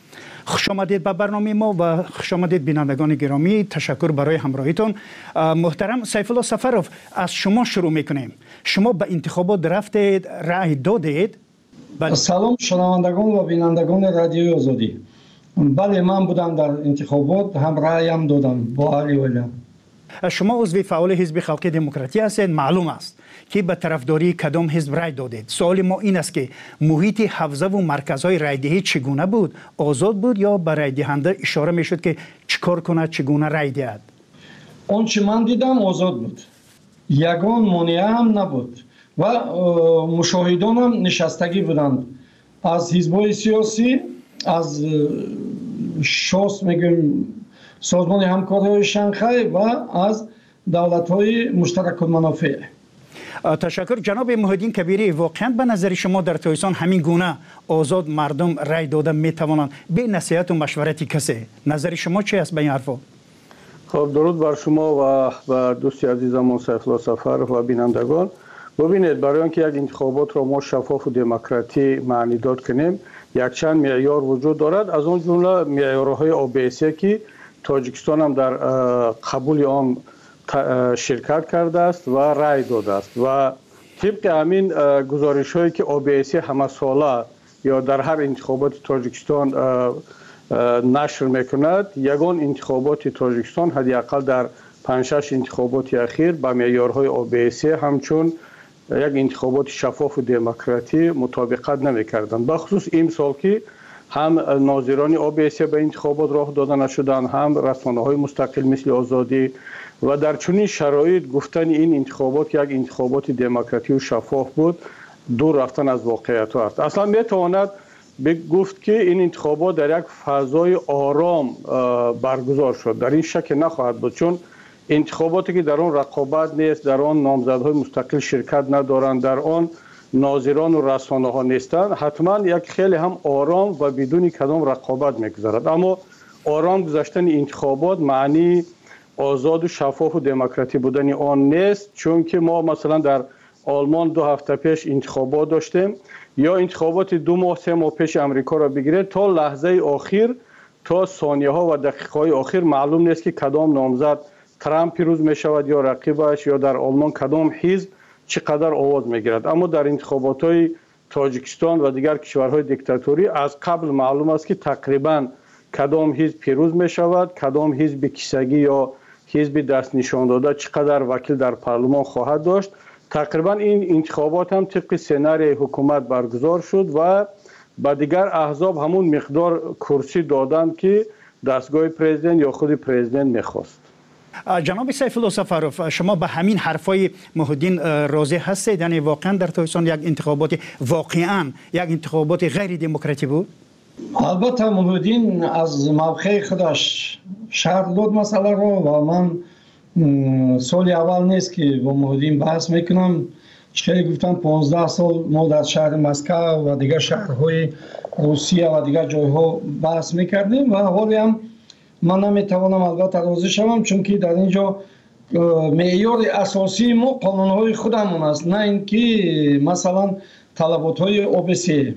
خوش آمدید به برنامه ما و خوش آمدید بینندگان گرامی. تشکر برای همراهیتون. محترم سیف الله سفرов، از شما شروع میکنیم. شما به انتخابات رفتید، رأی دادید؟ بله. سلام شنوندگان و بینندگان رادیوی آزادی. بله، من بودم در انتخابات، هم رأیم دادم با علی ویلم. شما عضو فعال حزب خلقی دموکراتی هستید، معلوم است که به طرفداری کدام حزب رای دادید. سوال ما این است که محیط حوزه و مرکزهای رایدهی چگونه بود؟ آزاد بود یا به رای دهنده اشاره میشد که چیکار کنه، چگونه رای دهد؟ آنچه من دیدم آزاد بود، یگان مانع هم نبود و مشاهدان هم نشستگی بودند از حزب‌های سیاسی، از شاس میگیم سازمان همکاری شانگهای و از دولت‌های مشترک المنافع. تشکر جناب مهدین کبیری. واقعا به نظر شما در تاجیکستان همین گونه آزاد مردم رای دادن میتوانند به نصیحت و مشورت کسی؟ نظر شما چی است به این حرفا؟ خب درود بر شما و و دوستی عزیزمون سیفالله سفر و بینندگان. ببینید، برای اینکه یک انتخابات را ما شفاف و دموکراتی معنی داد کنیم، یک چند معیار وجود دارد. از اون جمله معیارهای او بی سی که تاجیکستان هم در قبول آن شرکت کرده است و رای داده است و طبق همین گزارش هایی که او بی سی همه ساله یا در هر انتخابات تاجیکستان نشر میکند، یگان انتخابات تاجیکستان حداقل در پنج شش انتخابات اخیر با معیارهای او بی سی همچون یک انتخابات شفاف و دموکراتی مطابقت نمیکردند. بخصوص این سال که هم ناظران او بی سی به انتخابات راه داده نشدند، هم رسانه‌های مستقل مثل آزادی و در چنین شرایط گفتن این انتخابات یک انتخابات دموکراتی و شفاف بود دور رفتن از واقعیت است. اصلا میتواند گفت که این انتخابات در یک فضای آرام برگزار شد. در این شک نخواهد بود، چون انتخاباتی که در آن رقابت نیست، در آن نامزدهای مستقل شرکت ندارند، در آن ناظران و رسانه ها نیستند، حتما یک خیلی هم آرام و بدون کدام رقابت میگذرد. اما آرام گذشتن انتخابات معنی آزاد و شفاف و دموکراتی بودن آن نیست، چون که ما مثلا در آلمان دو هفته پیش انتخابات داشتیم، یا انتخابات دو ماه سه ماه پیش امریکا را بگیرید، تا لحظه آخر، تا ثانیه ها و دقیقه های آخر معلوم نیست که کدام نامزد ترامپ پیروز می شود یا رقیبش، یا در آلمان کدام حزب چقدر آواز می گیرد. اما در انتخابات های تاجیکستان و دیگر کشورهای دیکتاتوری از قبل معلوم است که تقریبا کدام حزب پیروز می شود، کدام حزب کیسگی یا حزب دست نشان داده چقدر وکیل در پارلمان خواهد داشت. تقریبا این انتخابات هم طبق سناریوی حکومت برگزار شد و با دیگر احزاب همون مقدار کرسی دادند که دستگاه پرزیدنت یا خود پرزیدنت میخواست. جناب سیفالله سفروف، شما به همین حرفای محیدین راضی هستید؟ یعنی واقعا در تاجیکستان یک انتخابات واقعا یک انتخابات غیر دموکراتی بود؟ البته محیدین از موقع خودش شرح داد مسئله رو و من سال اول نیست که با محیدین بحث میکنم. خیلی گفتم پانزده سال ما در شهر مسکو و دیگر شهرهای روسیه و دیگر جایها بحث میکردیم و حالی هم من نمیتوانم البته راضی شوم، چون که در اینجا معیار اساسی ما قانونهای خودمون است، نه اینکه مثلا طلباتهای او بی سی.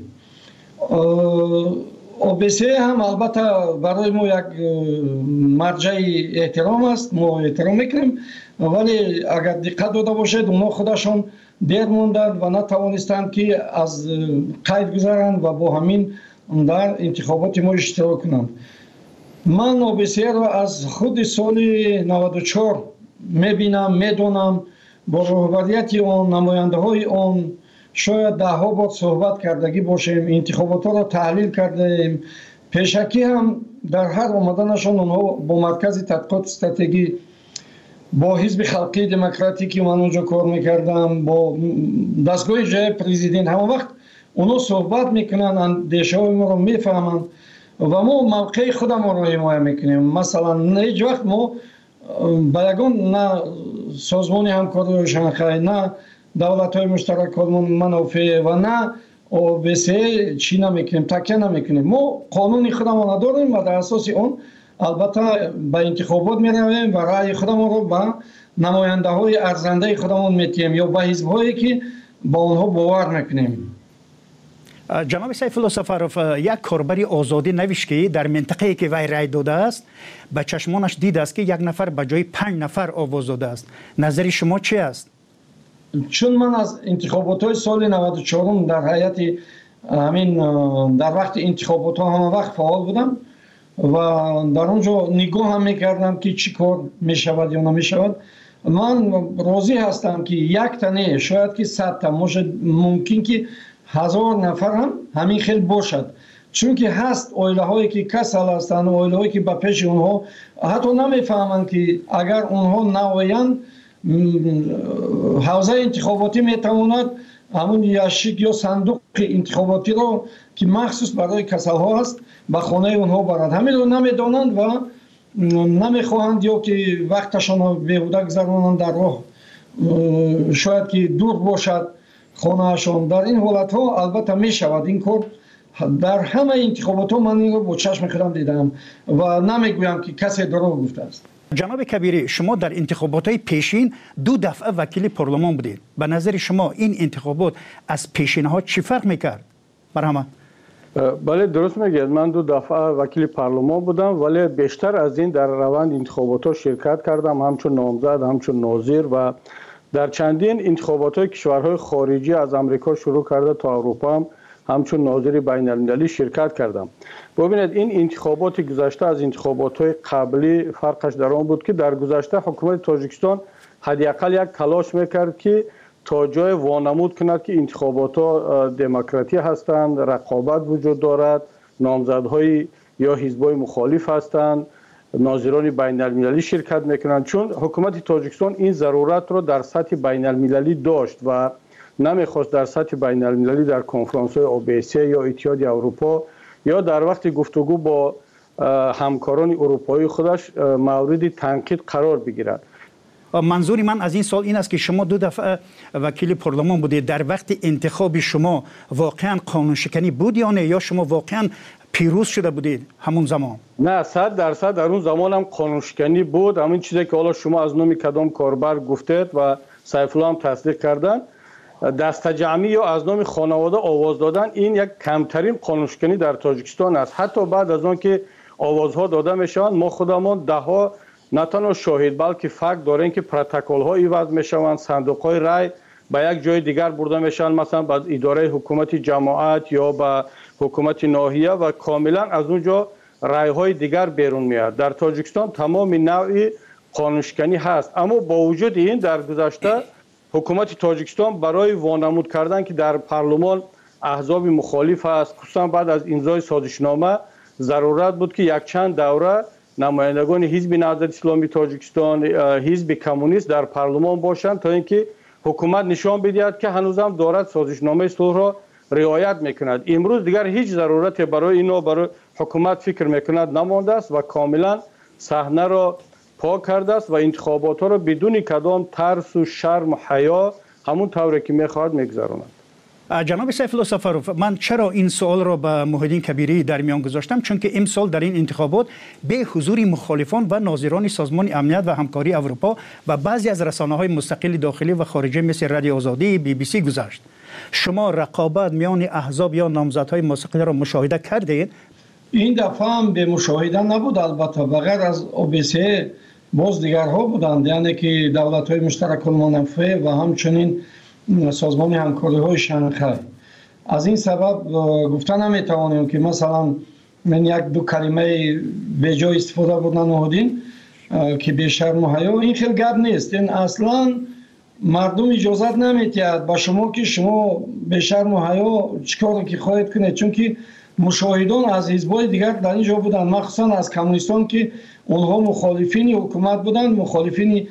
او بی سی هم البته برای ما یک مرجع احترام است، ما احترام میکنیم، ولی اگر دقت داده باشید اونا خودشون دیر موندند و نتوانستند که از قید گذارند و با همین در انتخابات ما اشتراک کنند. من او بی سی را از خود سال نود و چهار میبینم، میدونم، با رهبریت آن، نماینده های آن شاید ده ها بار صحبت کردگی باشیم، انتخابات را تحلیل کردیم. پیشکی هم در هر آمدنشان اونها با مرکز تحقیقات استراتژی، با حزب خلقی دموکراتیکی من اونجا کار میکردم، با دستگاه جای پرزیدنت، همه وقت اونا صحبت میکنن، اندیشه های ما رو میفهمن و ما موقع خودم رو حمایت میکنیم. مثلا هیچ وقت ما با یگان نه سازمان همکاری شانگهای، نه دولت های مشترک منافع و نه او بی سی چی نمیکنیم، تکیه نمیکنیم. ما قانون خودمون نداریم و در اساس اون البته به انتخابات میرویم و رأی خودمون رو به نماینده های ارزنده خودمون میتیم یا به حزب هایی که با اونها باور میکنیم. جناب سیفالله سفروف، یک کاربر آزادی نوشت که در منطقه‌ای که وی رای داده است به چشمانش دیده است که یک نفر به جای پنج نفر آواز داده است. نظر شما چی است؟ چون من از انتخابات های سال نود و چهار در هیئت همین در وقت انتخابات ها همه وقت فعال بودم و در اونجا نگاه هم میکردم که چی کار میشود یا نمیشود. من راضی هستم که یک تنه شاید که صد تا ممکن که هزار نفر هم همین خیلی باشد، چون که هست اویله هایی که کسل هستند، اویله هایی که به پیش اونها حتی نمیفهمند که اگر اونها نویند حوزه انتخاباتی میتواند همون یاشیک یا صندوق انتخاباتی رو که مخصوص برای کسل ها است به خانه اونها برد. همین رو نمیدانند و نمیخواهند یا که وقتشان رو بیهوده گذرانند در راه، شاید که دور باشد خانهشان. در این حالت ها البته می شود این کار. در همه انتخابات ها من این رو با چشم خودم دیدم و نمیگویم که کسی دروغ گفته است. جناب کبیری، شما در انتخابات های پیشین دو دفعه وکیل پارلمان بودید. به نظر شما این انتخابات از پیشین ها چی فرق میکرد؟ برهمه. بله درست میگید، من دو دفعه وکیل پارلمان بودم ولی بیشتر از این در روند انتخابات ها شرکت کردم، همچون نامزد، همچون ناظر و در چندین انتخابات های کشورهای خارجی از امریکا شروع کرده تا اروپا هم همچون ناظر بین المللی شرکت کردم. ببینید این انتخابات گذشته از انتخابات های قبلی فرقش در آن بود که در گذشته حکومت تاجیکستان حداقل یک تلاش میکرد که تا جای وانمود کند که انتخابات ها دموکراتی هستند، رقابت وجود دارد، نامزدهای یا حزبای مخالف هستند، ناظران بین المللی شرکت میکنند. چون حکومت تاجیکستان این ضرورت را در سطح بین المللی داشت و نمیخواست در سطح بین المللی در کنفرانس های اوبیسی یا اتحاد اروپا یا در وقت گفتگو با همکاران اروپایی خودش مورد تنقید قرار بگیرد. منظور من از این سال این است که شما دو دفعه وکیل پارلمان بودید. در وقت انتخاب شما واقعا قانون شکنی بود یا نه، یا شما واقعا پیروز شده بودید همون زمان؟ نه، صد درصد در اون زمان هم قانون شکنی بود. همین چیزی که حالا شما از نام کدام کاربر گفتید و سیف الله هم تصدیق کردن، دسته جمعی یا از نام خانواده آواز دادن این یک کمترین قانون شکنی در تاجیکستان است. حتی بعد از آن که آوازها داده میشوند ما خودمان ده ها نه تنها شاهد بلکه فکت داریم که پروتکل ها ایواز میشوند، صندوق های رای به یک جای دیگر برده میشن، مثلا به اداره حکومت جماعت یا به حکومت ناحیه و کاملا از اونجا رای های دیگر بیرون میاد. در تاجیکستان تمام نوع قانون شکنی هست، اما با وجود این در گذشته حکومت تاجیکستان برای وانمود کردن که در پارلمان احزاب مخالف است، خصوصا بعد از امضای سازشنامه ضرورت بود که یک چند دوره نمایندگان حزب نهضت اسلامی تاجیکستان، حزب کمونیست در پارلمان باشند تا اینکه حکومت نشان بدهد که هنوزم دارد سازشنامه صلح را رعایت میکند. امروز دیگر هیچ ضرورت برای اینو برای حکومت فکر میکند نمانده است و کاملا صحنه را پاک کرده است و انتخابات ها را بدون کدام ترس و شرم و حیا همون طوری که میخواهد میگذراند. جناب سیف الله سفروف، من چرا این سوال را به محیدین کبیری در میان گذاشتم؟ چون که امسال در این انتخابات به حضور مخالفان و ناظران سازمان امنیت و همکاری اروپا و بعضی از رسانه‌های مستقل داخلی و خارجی مثل رادیو آزادی، بی بی سی گذشت. شما رقابت میان احزاب یا نامزدهای مستقل را مشاهده کردید؟ این دفعه هم به مشاهده نبود، البته بغیر از اوبیسی باز دیگرها بودند، یعنی که دولت‌های مشترک المنافع و همچنین سازمان همکاری های شانگهای. از این سبب گفتن نمیتوانیم که مثلا من یک دو کلمه به جای استفاده بودن نهادین که به شرم و حیا، این خیلی گپ نیست. این اصلا مردم اجازت نمیتید با شما که شما به شرم و حیا چیکار که خواهید کنید، چون که مشاهدان از حزب‌های دیگر در اینجا بودند، مخصوصا از کمونیستان که اونها مخالفین حکومت بودند، مخالفین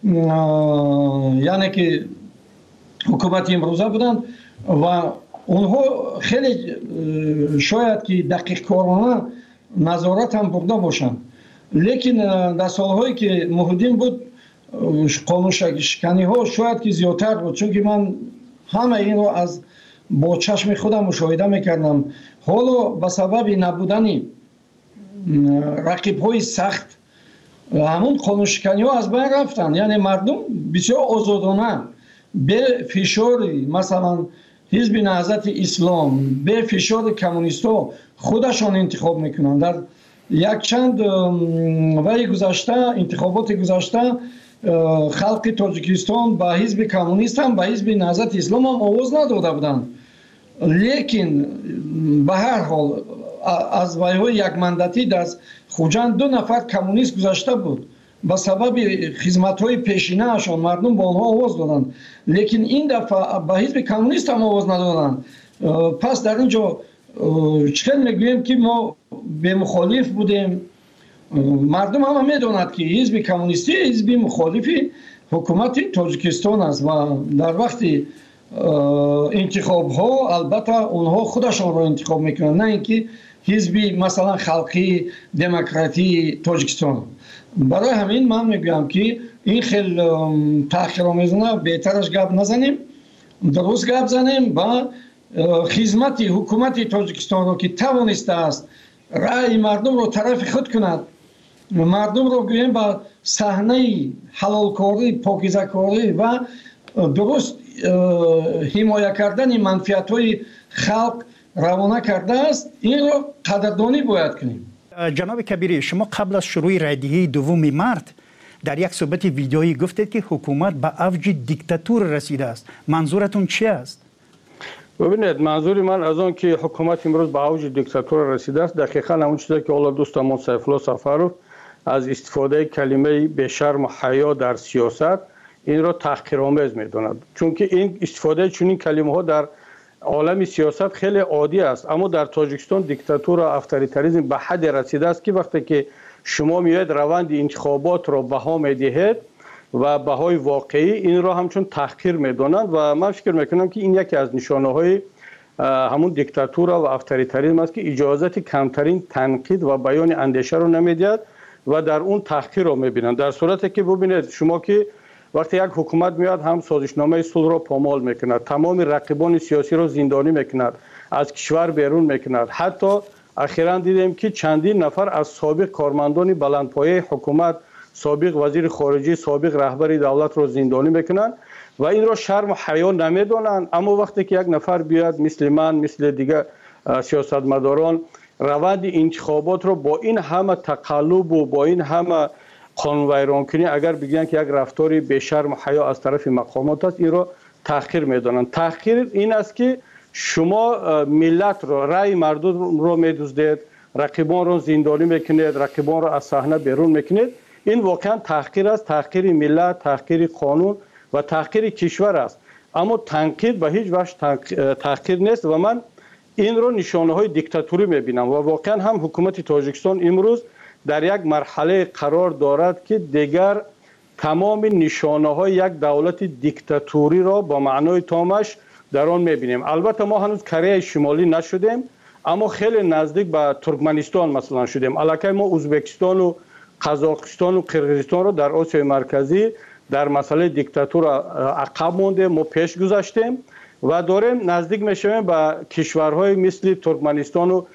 یعنی که حکومت امروزه بودند و اونها خیلی شاید که دقیق کارانه نظارت هم برده باشند. لیکن در سالهایی که محیدین بود قانون شکنی ها شاید که زیادتر بود، چون که من همه این رو از با چشم خودم مشاهده میکردم. حالا به سبب نبودن رقیب های سخت همون قانون شکنی ها از بین رفتن، یعنی مردم بسیار آزادانه به فشار مثلا حزب نهضت اسلام، به فشار کمونیستا خودشان انتخاب میکنن. در یک چند وقت گذشته، انتخابات گذشته، خلق تاجیکستان با حزب کمونیست هم با حزب نهضت اسلام هم آواز نداده بودند، لیکن به هر حال از ویهای یک مندتی در خوجند دو نفر کمونیست گذشته بود، با سبب خدمت‌های پیشینه اشان مردم با آنها آواز دادند، لیکن این دفعه با حزب کمونیست هم آواز ندادند. پس در اینجا چقدر میگوییم که ما به مخالف بودیم. مردم هم میداند که حزب کمونیستی حزب مخالفی حکومت تاجیکستان است و در وقت انتخاب ها البته اونها خودشان را انتخاب میکنند، نه اینکه حزب مثلا خلقی دموکراتی تاجیکستان. برای همین من میگم که این خیلی تأخیرآمیزانه بهترش گپ نزنیم، درست گپ زنیم و خدمت حکومت تاجیکستان را که توانسته است رأی مردم را طرف خود کند مردم رو گویم با صحنه حلالکاری، پاکیزه‌کاری و درست حمایت کردن منفعت‌های خلق روانه کرده است. این رو قدردانی باید کنیم. جناب کبیری، شما قبل از شروع رایدهی دوم مارت در یک صحبت ویدیویی گفتید که حکومت به اوج دیکتاتور رسیده است. منظورتون چی است؟ ببینید، منظور من از آن که حکومت امروز به اوج دیکتاتور رسیده است دقیقاً همون چیزی که حالا دوستمون سیفالله سفرов از استفاده کلمه به شرم و حیا در سیاست این را تحقیرآمیز می‌داند. چون که این استفاده چنین کلمه‌ها در عالم سیاست خیلی عادی است، اما در تاجیکستان دیکتاتور و افطاریتاریسم به حد رسیده است که وقتی که شما میاید روند انتخابات را بها میدهید و بهای واقعی این را همچون تحقیر میدانند و من فکر میکنم که این یکی از نشانه های همون دیکتاتور و افطاریتاریسم است که اجازت کمترین تنقید و بیان اندیشه را نمیدهد و در اون تحقیر را میبینند. در صورتی که ببینید شما که وقتی یک حکومت میاد هم سازشنامه صلح را پامال میکند، تمام رقیبان سیاسی را زندانی میکند، از کشور بیرون میکند. حتی اخیراً دیدیم که چندین نفر از سابق کارمندان بلندپایه حکومت، سابق وزیر خارجه، سابق رهبر دولت را زندانی میکنند و این را شرم و حیا نمیدانند. اما وقتی که یک نفر بیاد مثل من، مثل دیگه سیاستمداران روند انتخابات را با این همه تقلب و با این همه قانون ویران کنی اگر بگن که یک رفتاری به شرم و حیا از طرف مقامات است، این را تحقیر میدانند. تحقیر این است که شما ملت را، رأی مردم را میدزدید، رقیبان را زندانی میکنید، رقیبان را از صحنه بیرون میکنید. این واقعا تحقیر است، تحقیر ملت، تحقیر قانون و تحقیر کشور است. اما تنقید به هیچ وجه تحقیر نیست و من این را نشانه های دیکتاتوری میبینم و واقعا هم حکومت تاجیکستان امروز در یک مرحله قرار دارد که دیگر تمام نشانه های یک دولت دیکتاتوری را با معنای تامش در آن میبینیم. البته ما هنوز کره شمالی نشدیم، اما خیلی نزدیک به ترکمنستان مثلا شدیم. الکی ما ازبکستان و قزاقستان و قرقیزستان را در آسیای مرکزی در مسئله دیکتاتور عقب مونده، ما پیش گذاشتیم و داریم نزدیک میشویم به کشورهای مثل ترکمنستان و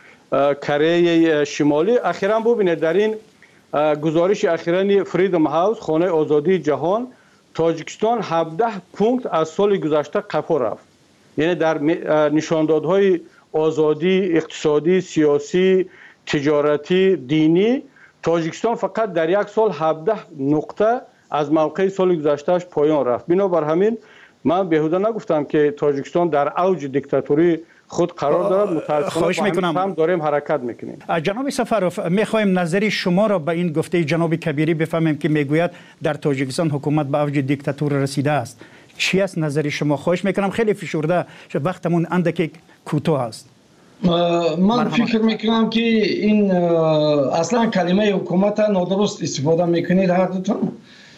کره شمالی. اخیراً ببینید در این گزارش اخیراً فریدم هاوس، خانه آزادی جهان، تاجیکستان هفده پونکت از سال گذشته قفا رفت. یعنی در نشاندادهای آزادی اقتصادی، سیاسی، تجارتی، دینی تاجیکستان فقط در یک سال هفده نقطه از موقع سال گذشتهش پایان رفت. بنابر همین من بیهوده نگفتم که تاجیکستان در اوج دیکتاتوری خود قرار دارد. متاسفانه هم داریم حرکت میکنیم. جناب سفروف، میخوایم نظری شما را به این گفته جناب کبیری بفهمیم که میگوید در تاجیکستان حکومت به اوج دیکتاتور رسیده است. چی است نظری شما؟ خواهش میکنم، خیلی فشرده وقتمون اندکی کوتاه است. من فکر میکنم که این اصلا کلمه حکومت نادرست استفاده میکنید هر دوتون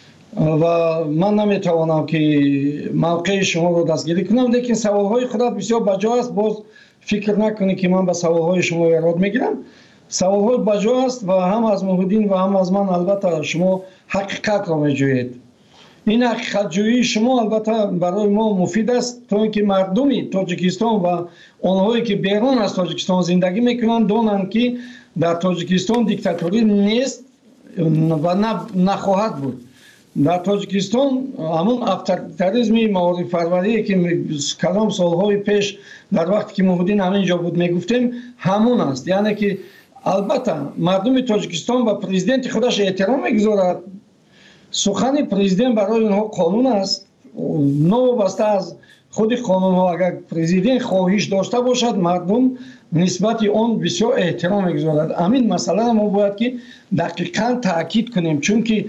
و من نمیتوانم که موقع شما رو دستگیری کنم، لیکن سوالهای خودت بسیار بجا است. باز فکر نکنید که من به سوالهای شما ایراد میگیرم. سوالهای بجا است و هم از محمدین و هم از من البته شما حقیقت را میجویید. این حقیقت جویی شما البته برای ما مفید است تا اینکه مردمی تاجیکستان و آنهایی که بیرون از تاجیکستان زندگی میکنند دانند که در تاجیکستان دیکتاتوری نیست و نخواهد بود. در تاجیکستان همون افطاریتاریسم معارف پروری که کلام سالهای پیش در وقتی که محمدین همینجا بود میگفتیم همون است. یعنی که البته مردم تاجیکستان و پرزیدنت خودش احترام میگذارد. سخن پرزیدنت برای اونها قانون است. نوابسته از خود قانون ها اگر پرزیدنت خواهش داشته باشد مردم نسبت آن بسیار احترام میگذارد. همین مسئله ما باید که دقیقاً تاکید کنیم، چون که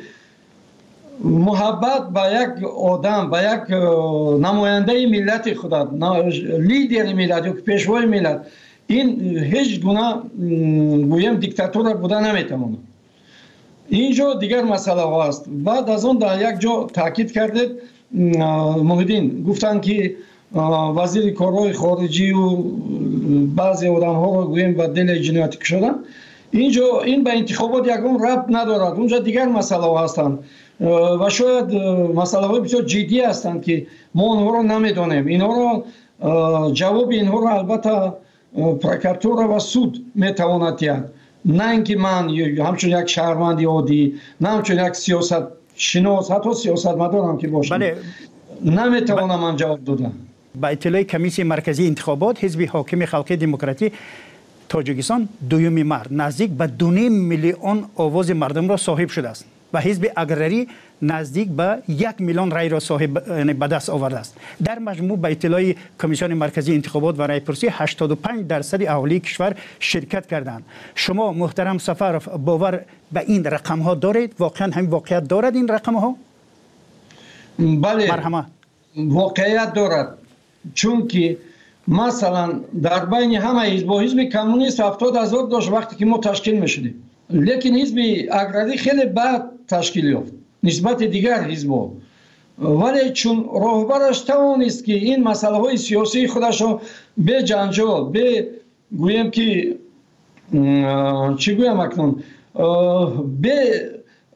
محبت با یک آدم، با یک نماینده ملت خود، لیدر ملت یا پیشوای ملت، این هیچ گونه گویم دیکتاتور بوده نمیتونه. اینجا دیگر مسئله ها است. بعد از اون در یک جا تاکید کردید محمدین گفتن که وزیر کارهای خارجی و بعضی آدم ها رو گویم به دل جنایتی کشیدن. اینجا این به انتخابات یکم ربط ندارد. اونجا دیگر مسئله ها هستند و شاید مسئله های بسیار جدی هستند که ما اونها رو نمیدانیم. اینها رو جواب اینها رو البته پروکراتور و سود میتواند دهد. نه اینکه من همچون یک شهروند عادی، نه همچون یک سیاست شناس، حتی سیاستمدارم که باشم، بله. نمیتوانم من جواب دادم. با اطلاع کمیسیون مرکزی انتخابات، حزب حاکم خلق دموکراتی تاجیکستان دویمین مرد نزدیک به دو نیم میلیون آواز مردم را صاحب شده است و حزب اگرری نزدیک به یک میلیون رای را صاحب یعنی به دست آورده است. در مجموع به اطلاع کمیسیون مرکزی انتخابات و رایپرسی هشتاد و پنج درصد اهالی کشور شرکت کردند. شما محترم سفرов باور به این رقم ها دارید؟ واقعا همین واقعیت دارد این رقم ها؟ بله، مرحمت. واقعیت دارد، چون که مثلا در بین همه حزب و حزب کمونیست هفتاد هزار داشت وقتی که ما تشکیل میشدیم، لیکن حزب اگرری خیلی بعد تشکیل یافت نسبت دیگر حزب‌ها، ولی چون راهبرش توانست که این مسئله های سیاسی خودش را به جنجال، به گویم که چی گویم اکنون، به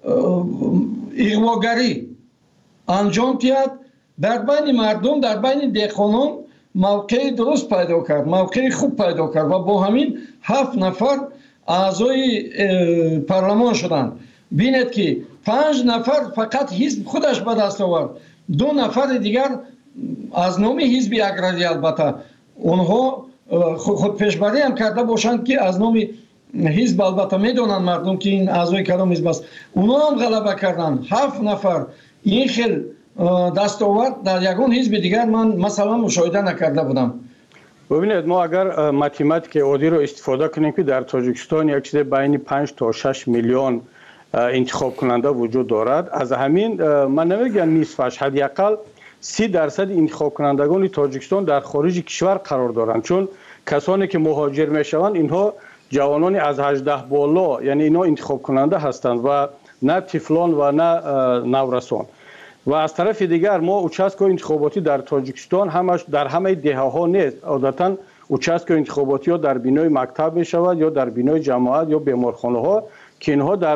اغواگری انجام دهد، در بین مردم، در بین دهقانان موقع درست پیدا کرد، موقع خوب پیدا کرد و با همین هفت نفر اعضای پارلمان شدند. بینید که پنج نفر فقط حزب خودش به دست آورد، دو نفر دیگر از نام حزب اگرری، البته اونها خود پیشبری هم کرده باشند که از نام حزب، البته میدونن مردم که این اعضای کدام حزب است، اونها هم غلبه کردند. هفت نفر این خیل دستاورد در یگان حزب دیگر من مثلا مشاهده نکرده بودم. ببینید، ما اگر ماتماتیک عادی رو استفاده کنیم که در تاجیکستان یک چیز بین پنج تا شش میلیون انتخاب کننده وجود دارد، از همین من نمیگم نصفش، حداقل سی درصد انتخاب کنندگان تاجیکستان در خارج کشور قرار دارند، چون کسانی که مهاجر میشوند اینها جوانان از هجده بالا، یعنی اینا انتخاب کننده هستند و نه طفلان و نه نورسان. و از طرف دیگر ما اوچسکو انتخاباتی در تاجیکستان همش در همه دهه ها نیست، عادتا اوچسکو انتخاباتی ها در بینای مکتب می شود یا در بینای جماعت یا بیمارخانه ها که اینها در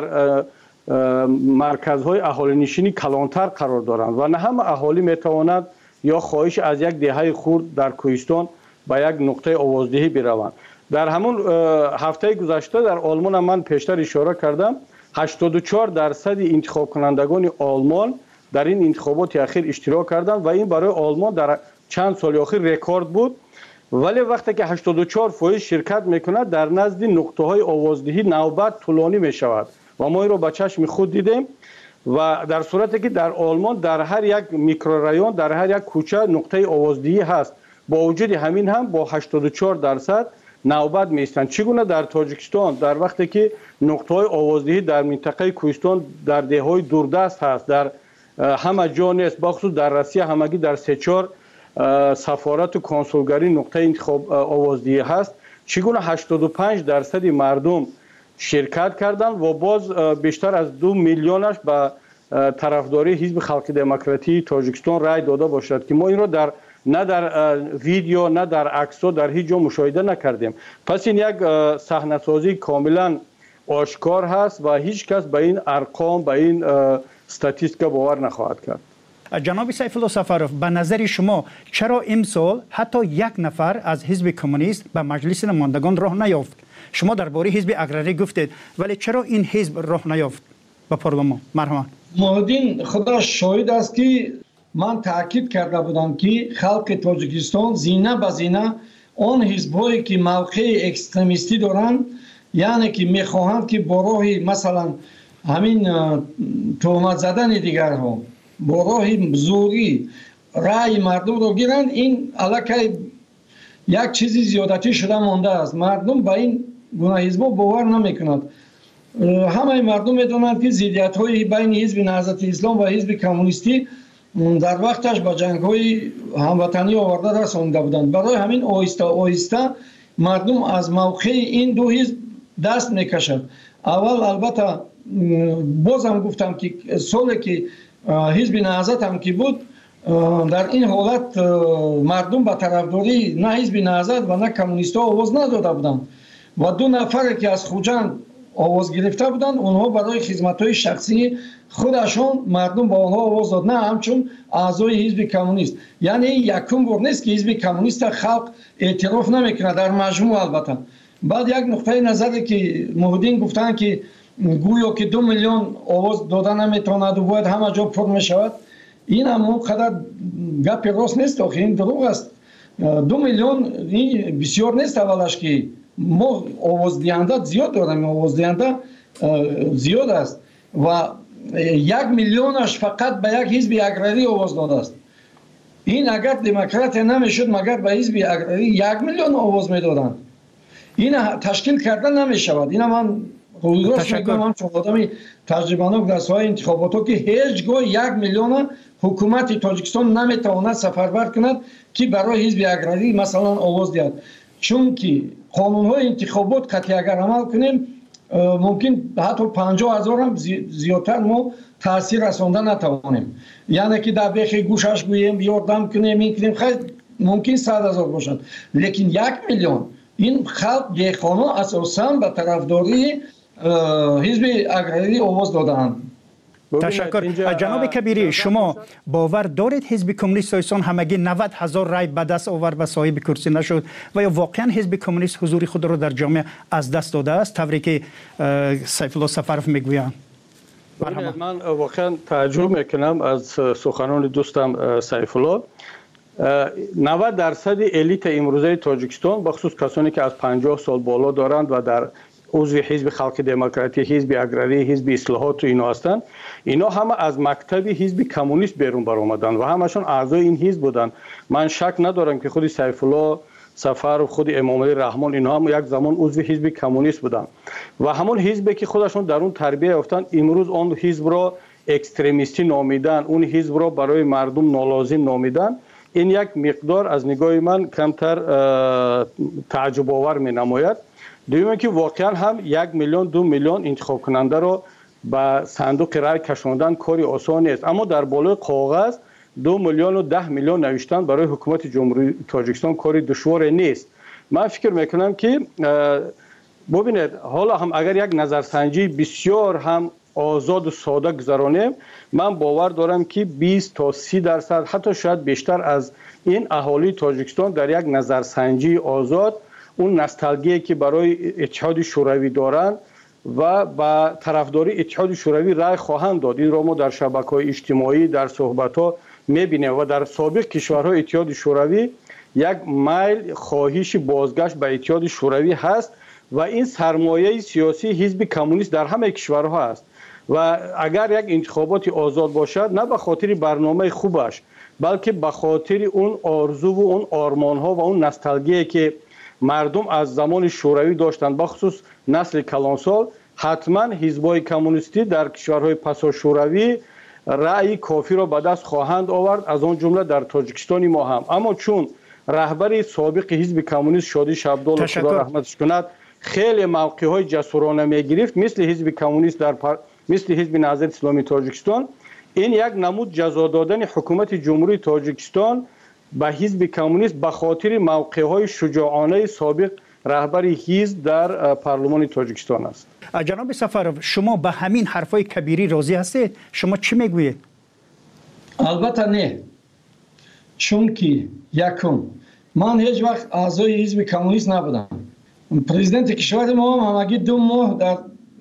مرکزهای اهالی نشینی کلانتر قرار دارند و نه همه اهالی می تواند یا خواهش از یک دهه خورد در کوهستان به یک نقطه آوازدهی بروند. در همون هفته گذشته در آلمان من پیشتر اشاره کردم، هشتاد و چهار درصد انتخاب کنندگان آلمان در این انتخابات اخیر اشتراک کردند و این برای آلمان در چند سال اخیر رکورد بود. ولی وقتی که هشتاد و چهار فایز شرکت میکند در نزد نقطه های آوازدهی نوبت طولانی می شود و ما این رو با چشم خود دیدیم و در صورتی که در آلمان در هر یک میکرورایون، در هر یک کوچه نقطه آوازدهی هست، با وجود همین هم با هشتاد و چهار درصد نوبت میستند. چگونه در تاجیکستان در وقتی که نقطه های آوازدهی در منطقه کوهستان در دههای دوردست هست، در همه جا نیست، بخصوص در روسیه همگی در سه چهار سفارت و کنسولگری نقطه انتخاب آوازدهی هست، چگونه هشتاد و پنج درصد مردم شرکت کردند و باز بیشتر از دو میلیونش به طرفداری حزب خلق دموکراتی تاجیکستان رای داده باشد که ما این را در نه در ویدیو نه در عکس‌ها در هیچ جا مشاهده نکردیم. پس این یک صحنه‌سازی کاملا آشکار هست و هیچ کس به این ارقام، به این استاتیستیکا باور نخواهد کرد. جناب سیف الله سفرов، به نظر شما چرا امسال حتی یک نفر از حزب کمونیست به مجلس نمایندگان راه نیافت؟ شما درباره حزب اگرری گفتید، ولی چرا این حزب راه نیافت به پارلمان؟ مرحبا. محمدین خدا شاهد است که من تاکید کرده بودم که خلق تاجیکستان زینه به زینه آن حزب‌هایی که موقع اکستریمیستی دارند، یعنی که میخواهند که با راه مثلا همین تهمت زدن دیگرها، با راه زوری رای مردم رو گیرند، این علاقه یک چیزی زیادتی شده مانده است. مردم با این گونه حزب‌ها باور نمی‌کنند. همه مردم می‌دونند که ضدیت‌های بین حزب نهضت اسلام و حزب کمونیستی در وقتش با جنگ‌های هموطنی آورده رسانده بودند. برای همین آهسته آهسته مردم از موقع این دو حزب دست می‌کشند. اول البته بازم گفتم که سالی که حزب نهضت هم که بود، در این حالت مردم به طرفداری نه حزب نهضت و نه کمونیست‌ها آواز نداده بودند و دو نفر که از خوجند آواز گرفته بودند، اونها برای خدمت‌های شخصی خودشون مردم با آنها آواز داد، نه همچون اعضای حزب کمونیست. یعنی یکم بار نیست که حزب کمونیست خلق اعتراف نمیکنه در مجموع. البته بعد یک نقطه نظری که مهدین گفتن که گویا که دو میلیون آواز دادن نمیتواند و باید همه جا پر میشود، این هم اونقدر گپ راست نیست، آخه این دروغ است. دو میلیون این بسیار نیست. اولش که ما آواز دهنده زیاد داریم، آواز دهنده زیاد است و یک میلیونش فقط به یک حزب اگراری آواز داده است. این اگر دموکرات نمیشد مگر به حزب اگراری یک میلیون آواز میدادند. این تشکیل کردن نمیشود. این من رویداد میگم، هم چون آدمی تجربه‌ناک در ساحه انتخابات که هیچگاه یک میلیون حکومت تاجیکستان نمیتواند سفربر کند که برای حزب اگراری مثلا آواز دهد، چون که قانون‌های انتخابات قطعی اگر عمل کنیم ممکن حتی پنجاه هزار هم زیادتر ما تاثیر رساندن نتوانیم. یعنی که در بیخ گوشش گوییم یاردم کنیم این کنیم خیلی ممکن صد هزار باشد، لیکن یک میلیون این خلق دیخانه اساساً به طرفداری حزب اگراری آواز دادند. تشکر. جناب کبیری، شما باور دارید حزب کمونیست تاجیکستان همگی نود هزار رای به دست آورد و صاحب کرسی نشد و یا واقعا حزب کمونیست حضور خود را در جامعه از دست داده است طوری که سیف الله سفرف میگویند؟ من واقعا تعجب میکنم از سخنان دوستم سیف الله. نود درصد الیت امروزه تاجیکستان بخصوص کسانی که از پنجاه سال بالا دارند و در عضو حزب خلق دموکراتی، حزب اگراری، حزب اصلاحات و اینا هستند، اینا همه از مکتب حزب کمونیست بیرون برآمدن و همشون اعضای این حزب بودن. من شک ندارم که خود سیف الله سفر و خود امام علی رحمان اینا هم یک زمان عضو حزب کمونیست بودن و همون حزبی که خودشون در اون تربیت یافتن امروز اون حزب را اکستریمیستی نامیدن، اون حزب را برای مردم نالازم نامیدن. این یک مقدار از نگاه من کمتر تعجب آور می نماید. دوم که واقعا هم یک میلیون دو میلیون انتخاب کننده را به صندوق رای کشاندن کاری آسان نیست، اما در بالای کاغذ دو میلیون و ده میلیون نوشتن برای حکومت جمهوری تاجیکستان کاری دشوار نیست. من فکر میکنم که ببینید حالا هم اگر یک نظرسنجی بسیار هم آزاد و ساده گذرانیم، من باور دارم که بیست تا سی درصد حتی شاید بیشتر از این اهالی تاجیکستان در یک نظرسنجی آزاد اون نوستالژی که برای اتحاد شوروی دارند و با طرفداری اتحاد شوروی رای خواهند داد. این را ما در شبکه‌های اجتماعی در صحبت‌ها می‌بینیم و در سابق کشورهای اتحاد شوروی یک میل خواهش بازگشت به اتحاد شوروی هست و این سرمایه سیاسی حزب کمونیست در همه کشورها است و اگر یک انتخابات آزاد باشد نه به خاطر برنامه خوبش بلکه به خاطر اون آرزو و اون آرمان‌ها و اون نوستالژی که مردم از زمان شوروی داشتند، بخصوص نسل کلانسال، حتما حزب‌های کمونیستی در کشورهای پسا شوروی رأی کافی را به دست خواهند آورد، از آن جمله در تاجیکستان ما هم. اما چون رهبر سابق حزب کمونیست شادی شبدال خدا رحمتش کند خیلی موقع‌های جسورانه می‌گرفت، مثل حزب کمونیست در پر... مثل حزب نهضت اسلامی تاجیکستان، این یک نمود جزا دادن حکومت جمهوری تاجیکستان به حزب کمونیست به خاطر موقع‌های شجاعانه سابق رهبر حزب در پارلمان تاجیکستان است. جناب سفرов شما به همین حرفای کبیری راضی هستید؟ شما چی میگویید؟ البته نه، چون که یکم من هیچ وقت اعضای حزب کمونیست نبودم. پرزیدنت کشور ما هم همگی دو ماه در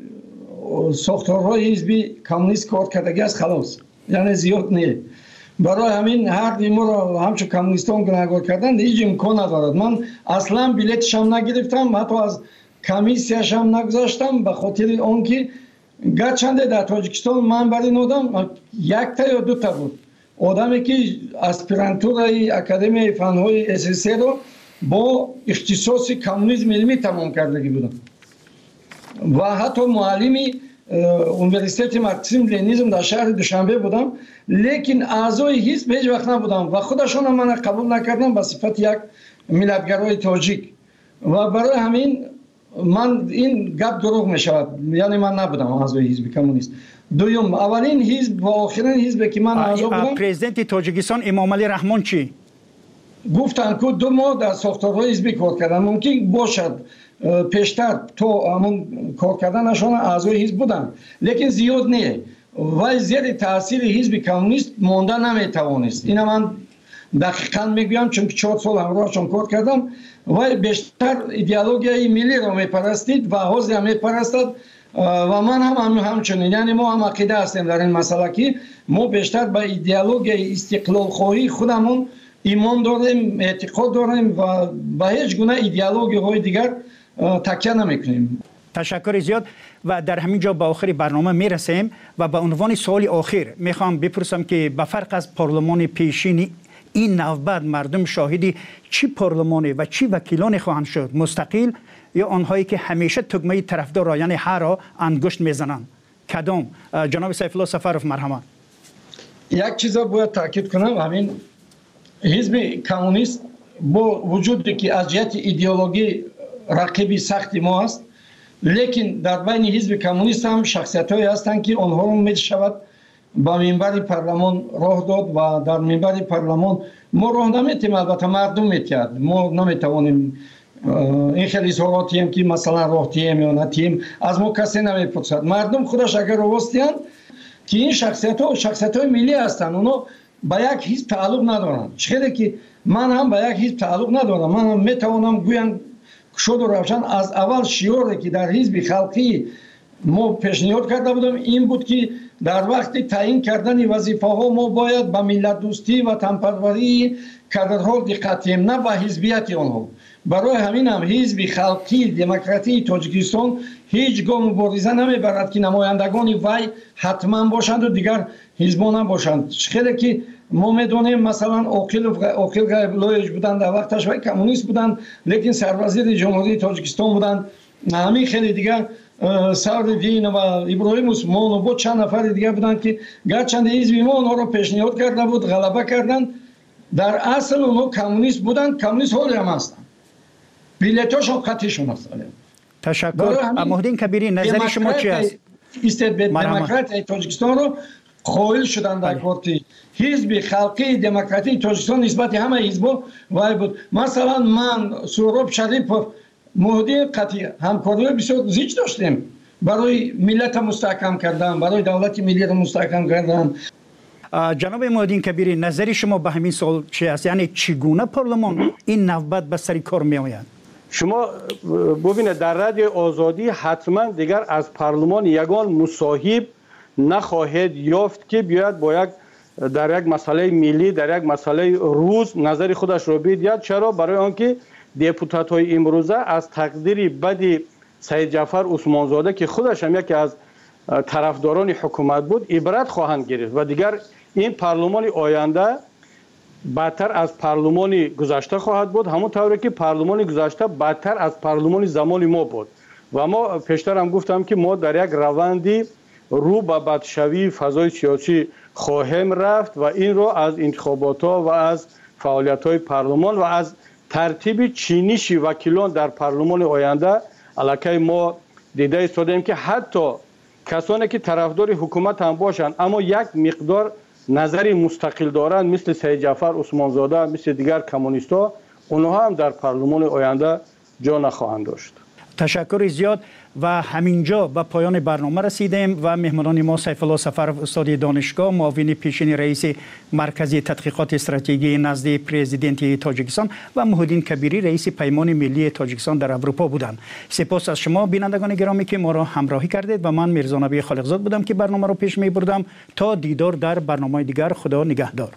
ساختارهای حزب کمونیست کار کردگی است، خلاص، یعنی زیاد نه. برای همین هر دیمو را همچون کمونیستان گناهکار کردن هیچ امکان ندارد. من اصلا بلیتش هم نگرفتم، حتی از کمیسیاش هم نگذاشتم، به خاطر آنکه گرچنده در تاجیکستان من برای این آدم یک تا یا دو تا بود آدمی که اسپیرانتورای اکادمی فنهای اس اس رو با اختصاص کمونیسم علمی تمام کردگی بودم و حتی معلمی اونیورسیته مارکسیسم لنینیسم در شهر دوشنبه بودم، لیکن اعضای حزب هیچ وقت نبودم و خودشون من قبول نکردم به صفت یک ملتگرای تاجیک و برای همین من این گپ دروغ می شود، یعنی من نبودم اعضای حزب کمونیست. دوم، اولین حزب و آخرین حزب که من اعضا بودم پرزیدنت تاجیکستان امام علی رحمان چی گفتن که دو ماه در ساختارهای حزبی کار کردن، ممکن باشد پیشتر تو همون کار کردنشان اعضای حزب بودن لیکن زیاد نه و زیر تاثیر حزب کمونیست مانده نمیتوانست. این من دقیقاً میگویم چون که چهار سال همراهشان کار کردم و بیشتر ایدئولوژی ملی را میپرستید و حوزه هم میپرستد و من هم, هم همچنین. یعنی ما هم عقیده هستیم در این مسئله که ما بیشتر به ایدئولوژی استقلال خواهی خودمون ایمان داریم، اعتقاد داریم و به هیچ گونه ایدئولوژی های دیگر تکیه نمیکنیم. تشکر زیاد و در همین جا به آخر برنامه میرسیم و به عنوان سوال آخر میخوام بپرسم که به فرق از پارلمان پیشین این نوبت مردم شاهدی چی پارلمانی و چی وکیلان خواهند شد؟ مستقل یا آنهایی که همیشه تگمه طرفدار را یعنی هر را انگشت میزنند؟ کدام؟ جناب سیف الله سفرов مرحمت. یک چیز باید تاکید کنم، همین حزب کمونیست با وجودی که از جهت ایدئولوژی رقیبی سختی ما است، لیکن در بین حزب کمونیست هم شخصیت‌هایی هستند که آنها را می‌شود با منبر پارلمان راه داد و در منبر پارلمان ما راه نمیتیم، البته مردم میتید، ما نمیتوانیم این خیلی اظهاراتی هم که مثلا راه تیم یا نتیم از ما کسی نمیپرسد. مردم خودش اگر راستیان که این شخصیت ها شخصیت های ملی هستند، اونا به یک حزب تعلق ندارند. چقدر که من هم به یک حزب تعلق ندارم، من هم میتوانم گویم شد و روشن از اول شعاری که در حزب خلقی ما پیشنهاد کرده بودم این بود که در وقت تعیین کردن وظیفه ها ما باید به ملت دوستی و وطنپروری کادرها دقت کنیم، نه به حزبیت آنها. برای همین هم حزب خلقی دموکراتی تاجیکستان هیچ گام مبارزه نمیبرد که نمایندگان وی حتما باشند و دیگر حزبان باشند. خیلی که ما میدونیم مثلا عاقل عاقل غیب‌الله بودند، در وقتش وی کمونیست بودند لیکن سروزیر جمهوری تاجیکستان بودند. همین خیلی دیگر سعدالدین و ابراهیم عثمان و بود چند نفر دیگر بودند که گرچند حزب ما اونها را پیشنهاد کرده بود غلبه کردند، در اصل اونها کمونیست بودند، کمونیست حالی هم هستند، بیلیتاشون قطعیشون هست. تشکر. مهدین کبیری نظر شما چی است؟ دموکرات تاجیکستان رو قائل شدن در کارت حزب خلقی دموکراتی تاجیکستان نسبت همه حزب‌ها وای بود. مثلا من سهراب شریف مهدی قطعی همکاری بسیار زیاد داشتیم برای ملت مستحکم کردن، برای دولت ملی را مستحکم کردن. جناب مهدین کبیری نظر شما به همین سوال چی است؟ یعنی چگونه پارلمان این نوبت به سر کار می آید؟ شما ببینید در رادیو آزادی حتما دیگر از پارلمان یگان مصاحب نخواهد یافت که بیاید با یک در یک مسئله ملی در یک مسئله روز نظر خودش را بدهد. چرا؟ برای آنکه دپوتات های امروزه از تقدیر بد سید جعفر عثمانزاده که خودش هم یکی از طرفداران حکومت بود عبرت خواهند گرفت و دیگر این پارلمان آینده بدتر از پارلمان گذشته خواهد بود، همون طوری که پارلمان گذشته بدتر از پارلمان زمان ما بود. و ما پیشتر هم گفتم که ما در یک روندی رو به بدشوی فضای سیاسی خواهیم رفت و این رو از انتخابات ها و از فعالیت های پارلمان و از ترتیب چینش وکیلان در پارلمان آینده علاکه ما دیده ایستادیم که حتی کسانی که طرفدار حکومت هم باشند اما یک مقدار نظری مستقل دارند مثل سید جعفر عثمانزاده مثل دیگر کمونیست‌ها، اونها هم در پارلمان آینده جا نخواهند داشت. تشکر زیاد و همینجا به پایان برنامه رسیدیم و مهمانان ما سیف الله سفرov استاد دانشگاه معاون پیشین رئیس مرکز تحقیقات استراتژی نزد پرزیدنت تاجیکستان و مهدین کبیری رئیس پیمان ملی تاجیکستان در اروپا بودند. سپاس از شما بینندگان گرامی که ما را همراهی کردید و من میرزا نبی خالقزاد بودم که برنامه را پیش می بردم. تا دیدار در برنامه دیگر، خدا نگهدار.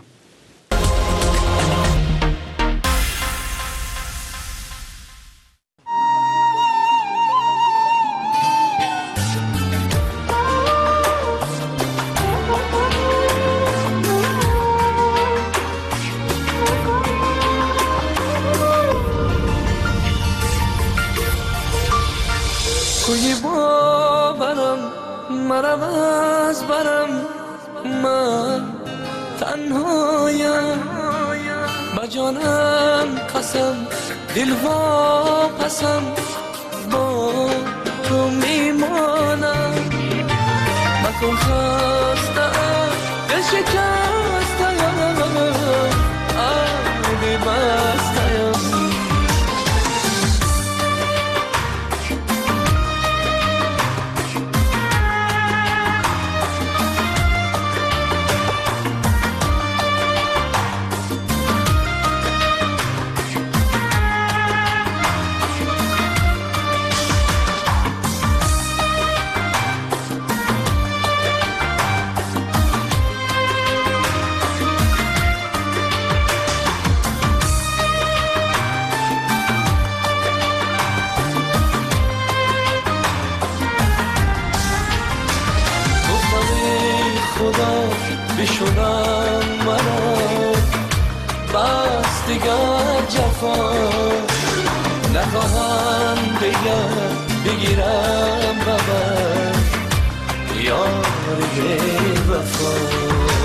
دل واپسم با تو میمانم، مکن خستم دل شکستم عهد بستم. بشونم مرا بس دیگر جفا نخواهم بگم بگیرم ببر یار وفا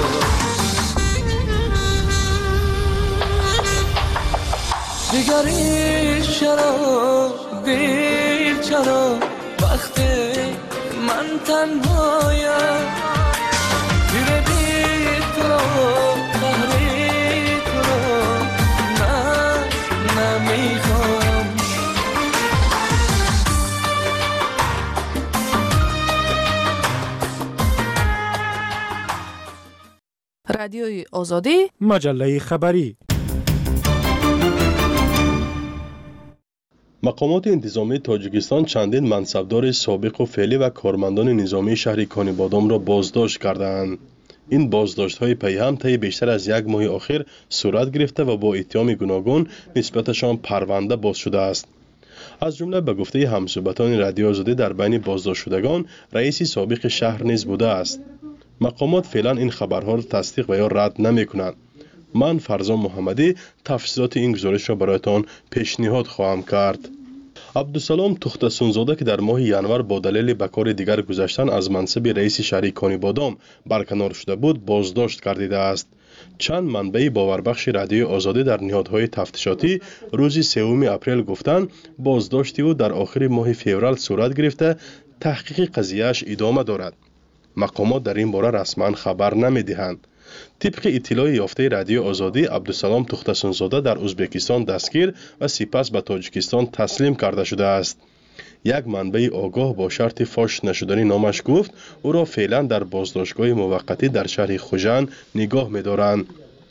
دیگری چرا دیر چرا وقتی من تنهایم تیره دیر تو را قهری تو را نه نمیخوام رادیوی آزادی مجله خبری مقامات انتظامی تاجیکستان چندین منصبدار سابق و فعلی و کارمندان نظامی شهر کانیبادام را بازداشت کردند. این بازداشت‌های پیهم طی بیشتر از یک ماه اخیر صورت گرفته و با اتهام گوناگون نسبتشان پرونده باز شده است. از جمله به گفته همصحبتان رادیو آزادی در بین بازداشت شدگان رئیس سابق شهر نیز بوده است. مقامات فعلا این خبرها را تصدیق و یا رد نمی‌کنند. من فرزان محمدی تفصیلات این گزارش را برایتان پیشنهاد خواهم کرد. عبدالسلام تختسونزاده که در ماه ینور با دلیل به کار دیگر گذشتن از منصب رئیس شهر کانیبادام برکنار شده بود بازداشت گردیده است. چند منبع باوربخش رادیو آزادی در نهادهای تفتیشاتی روز سوم اپریل گفتند بازداشت او در آخر ماه فوریه صورت گرفته تحقیق قضیه‌اش ادامه دارد. مقامات در این باره رسما خبر نمی‌دهند. طبق اطلاع یافته رادیو آزادی عبدالسلام تختسونزاده در ازبکستان دستگیر و سپس به تاجیکستان تسلیم کرده شده است. یک منبع آگاه با شرط فاش نشدنی نامش گفت او را فعلا در بازداشتگاه موقتی در شهر خوجند نگاه می‌دارند.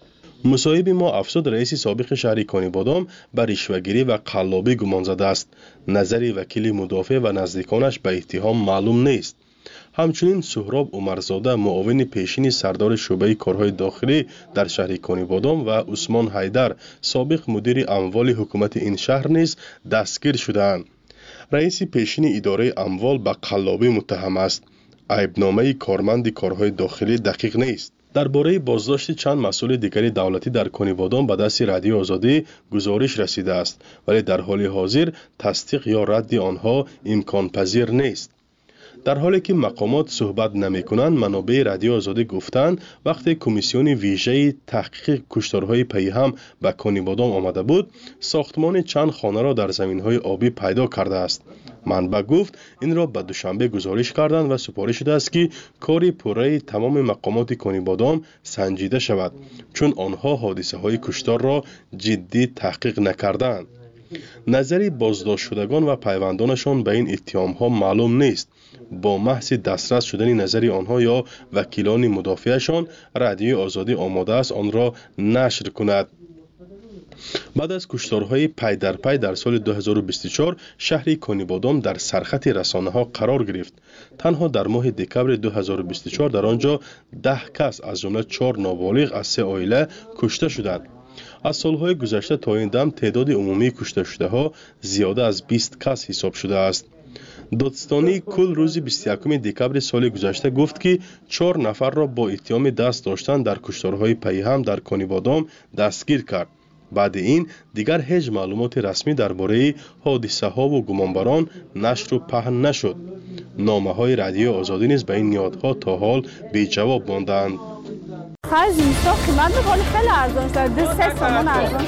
مصاحب ما افزود رئیس سابق شهر کانیبادام بر رشوه‌گیری و قلابی گمان زده است. نظر وکیل مدافع و نزدیکانش به اتهام معلوم نیست. همچنین سهراب عمرزاده معاون پیشین سردار شعبه کارهای داخلی در شهر کانیبادام و عثمان حیدر سابق مدیر اموال حکومت این شهر نیز دستگیر شدند. رئیس پیشین اداره اموال به قلابی متهم است. عیبنامه کارمند کارهای داخلی دقیق نیست. درباره بازداشت چند مسئول دیگری دولتی در کانیبادام به دست رادیو آزادی گزارش رسیده است ولی در حال حاضر تصدیق یا رد آنها امکان پذیر نیست. در حالی که مقامات صحبت نمی کنند منابع رادیو آزادی گفتند وقتی کمیسیون ویژه تحقیق کشتارهای پیهم به کانیبادام آمده بود ساختمان چند خانه را در زمینهای آبی پیدا کرده است. منبع گفت این را به دوشنبه گزارش کردند و سپارش شده است که کاری پوره تمام مقامات کانیبادام سنجیده شود چون آنها حادثه های کشتار را جدی تحقیق نکردند. نظری بازداشت شدگان و پیوندانشان به این اتهام ها معلوم نیست. با محض دسترس شدن نظری آنها یا وکیلان مدافعشان رادیو آزادی آماده است آن را نشر کند. بعد از کشتارهای پی در پی در سال دو هزار و بیست و چهار شهر کانیبادام در سرخط رسانه ها قرار گرفت. تنها در ماه دکمبر دو هزار و بیست و چهار در آنجا ده کس از جمله چهار نابالغ از سه عائله کشته شدند. از سالهای گذشته تا این دم تعداد عمومی کشته شده ها زیاده از بیست کس حساب شده است. دادستانی کل روز بیست و یکم دکمبر سال گذشته گفت که چهار نفر را با اتهام دست داشتن در کشتارهای پیهم در کانیبادام دستگیر کرد. بعد این دیگر هیچ معلومات رسمی درباره حادثه ها و گمانبران نشر و پهن نشد. نامه های رادیو آزادی نیز به این نیادها تا حال بی جواب ماندند. خرج اینستا قیمت میکنه خیلی ارزان شده سه سامان ارزان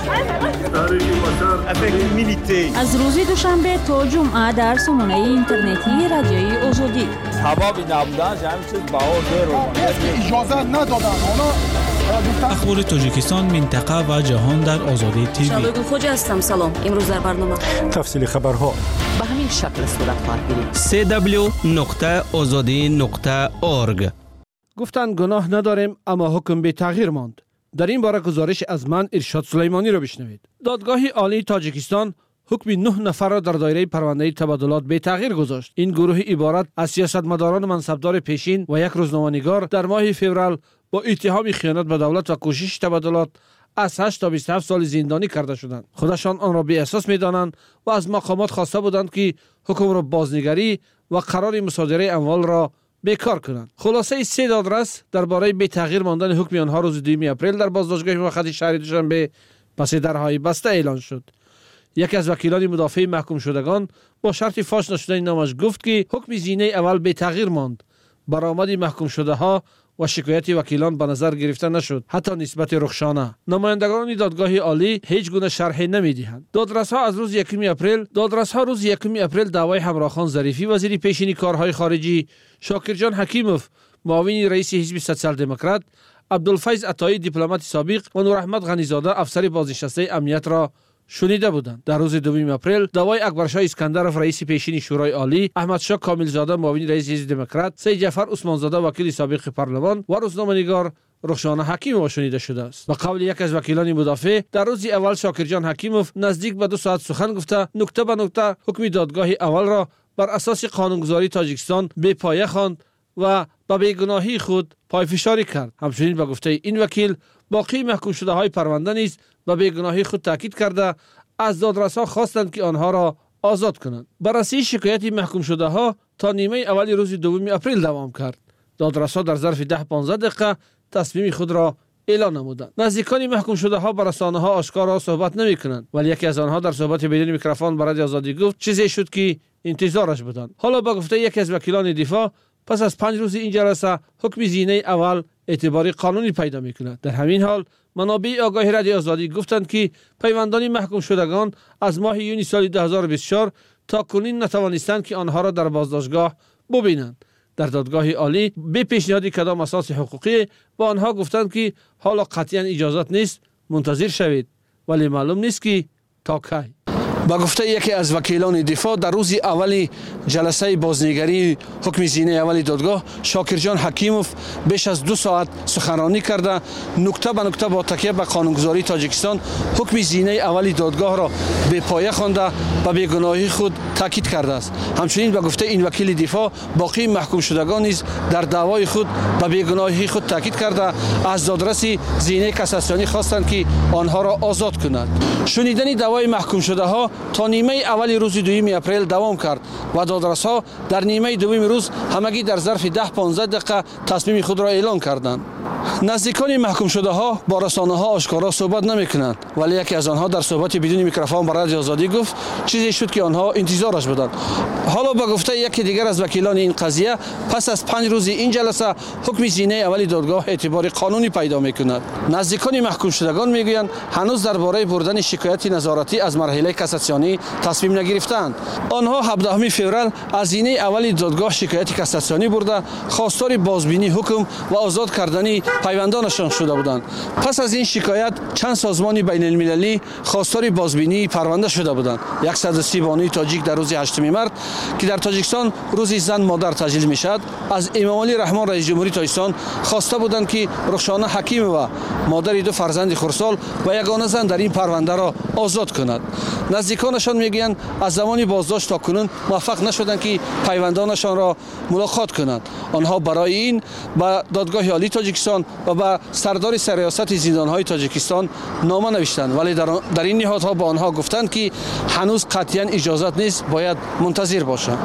شده. از روز دوشنبه تا جمعه در سامانه اینترنتی رادیوی آزادی حبابی نبودن همین چیز بهار داره اجازه ندادن اونا اخبار تاجیکستان منطقه و جهان در آزادی تیوی. شادو خوجا هستم. سلام. امروز در برنامه تفصیل خبرها به همین شکل صورت خواهد گیرید. سی دبلیو نقطه آزادی نقطه اورگ گفتند گناه نداریم اما حکم به تغییر ماند. در این باره گزارش از من ارشاد سلیمانی را بشنوید. دادگاه عالی تاجیکستان حکم نه نفر را در دایره پرونده تبادلات به تغییر گذاشت. این گروه عبارت از سیاستمداران منصبدار پیشین و یک روزنامه‌نگار در ماه فوریه با اتهام خیانت به دولت و کوشش تبادلات از هشت تا بیست و هفت سال زندانی کرده شدند. خودشان آن را بی اساس می‌دانند و از مقامات خواسته بودند که حکم را بازنگری و قرار مصادره اموال را بیکار کنند. خلاصه سه دادرس درباره بی تغییر ماندن حکم آنها روز دوم اپریل در بازداشتگاه موقت شهری دوشنبه پس درهای بسته اعلان شد. یکی از وکیلان مدافع محکوم شدگان با شرط فاش نشدن نامش گفت که حکم زینه اول بی تغییر ماند. برآمد محکوم شده ها و شکایت وکیلان به نظر گرفته نشد، حتی نسبت رخشانه. نمایندگان دادگاه عالی هیچ گونه شرحی نمیدهند. دادرس‌ها از روز یکم اپریل دادرس‌ها روز یکم اپریل دعوای همراهخان ظریفی وزیر پیشین کارهای خارجی، شاکرجان حکیموف معاون رئیس حزب سوسیال دموکرات، عبدالفیض عطایی دیپلمات سابق و نوراحمد غنیزاده افسر بازنشسته امنیت را شنیده بودند. در روز دوم اپریل دعوای اکبرشاه اسکندرов رئیس پیشین شورای عالی، احمدشاه کاملزاده معاون رئیس حزب دموکرات، سید جعفر عثمانزاده وکیل سابق پارلمان و روزنامه‌نگار رخشانه حکیموف شنیده شده است. به قول یک از وکیلان مدافع در روز اول شاکرجان حکیموف نزدیک به دو ساعت سخن گفته نکته به نکته حکم دادگاه اول را بر اساس قانونگذاری تاجیکستان بی پایه خواند و به بیگناهی خود پایفشاری کرد. همچنین به گفته این وکیل باقی محکوم شده های پرونده نیز به بیگناهی خود تاکید کرده از دادرس‌ها خواستند که آنها را آزاد کنند. بررسی شکایت محکوم شده ها تا نیمه اولی روز دوم اپریل دوام کرد. دادرس‌ها در ظرف ده پانزده دقیقه تصمیم خود را اعلان نمودند. نزدیکان محکوم شده ها بر رسانه‌ها آشکارا صحبت نمی کنند، ولی یکی از آنها در صحبت بدون میکروفون برای آزادی گفت چیزی شد که انتظارش بودند. حالا با گفته یکی از وکیلان دفاع پس از پنج روز این جلسه حکم زینه اول اعتباری قانونی پیدا می کند. در همین حال منابع آگاهی رادیو آزادی گفتند که پیوندان محکوم شدگان از ماه یونیو سال دو هزار و بیست و چهار تا کنون نتوانستند که آنها را در بازداشتگاه ببینند. در دادگاه عالی به پیشنهاد کدام اساس حقوقی با آنها گفتند که حالا قطعا اجازت نیست، منتظر شوید، ولی معلوم نیست که تا کی. با گفته یکی از وکیلان دفاع در روز اولی جلسه بازنگری حکم زینه اولی دادگاه شاکرجان حکیموف بیش از دو ساعت سخنرانی کرده نکته به نکته با تکیه به قانونگذاری تاجیکستان حکم زینه اولی دادگاه را به پایه خوانده و بیگناهی خود تاکید کرده است. همچنین به گفته این وکیل دفاع باقی محکوم شدگان نیز در دعوای خود به بیگناهی خود تاکید کرده از دادرس زینه کاساسیونی خواستند که آنها را آزاد کنند. شنیدن دعوای محکوم شده ها تا نیمه اولی روز دوم اپریل دوام کرد و دادرس‌ها در نیمه دوم روز همگی در ظرف ده پانزده دقیقه تصمیم خود را اعلان کردند. نزدیکان محکوم شده ها با رسانه‌ها آشکارا صحبت نمی‌کنند، ولی یکی از آنها در صحبت بدون میکروفون برای رادیو آزادی گفت چیزی شد که آنها انتظارش بودند. حالا با گفته یکی دیگر از وکیلان این قضیه پس از پنج روز این جلسه حکم زینه اولی دادگاه اعتبار قانونی پیدا می‌کند. نزدیکان محکوم شدگان میگویند هنوز درباره بردن شکایت نظارتی از مرحله کاساسیونی تصمیم نگرفتند. آنها هفدهم فوریه از زینه اولی دادگاه شکایت کاساسیونی برده خواستار بازبینی حکم و آزاد کردن پیوندانشان شده بودند. پس از این شکایت چند سازمان بین المللی خواستار بازبینی پرونده شده بودند. صد و سی بانوی تاجیک در روز هشتم مارس که در تاجیکستان روز زن مادر تجلیل میشد از امام علی رحمان رئیس جمهوری تاجیکستان خواسته بودند که رخشانه حکیموف مادر دو فرزند خردسال و یگانه زن در این پرونده را آزاد کند. نزدیکانشان میگویند از زمانی بازداشت تا کنون موفق نشدند که پیوندانشان را ملاقات کنند. آنها برای این به دادگاه عالی تاجیکستان و به سردار سرریاست زندانهای تاجیکستان نامه نوشتند، ولی در, در این نهادها با آنها گفتند که هنوز قطعا اجازت نیست، باید منتظر باشند.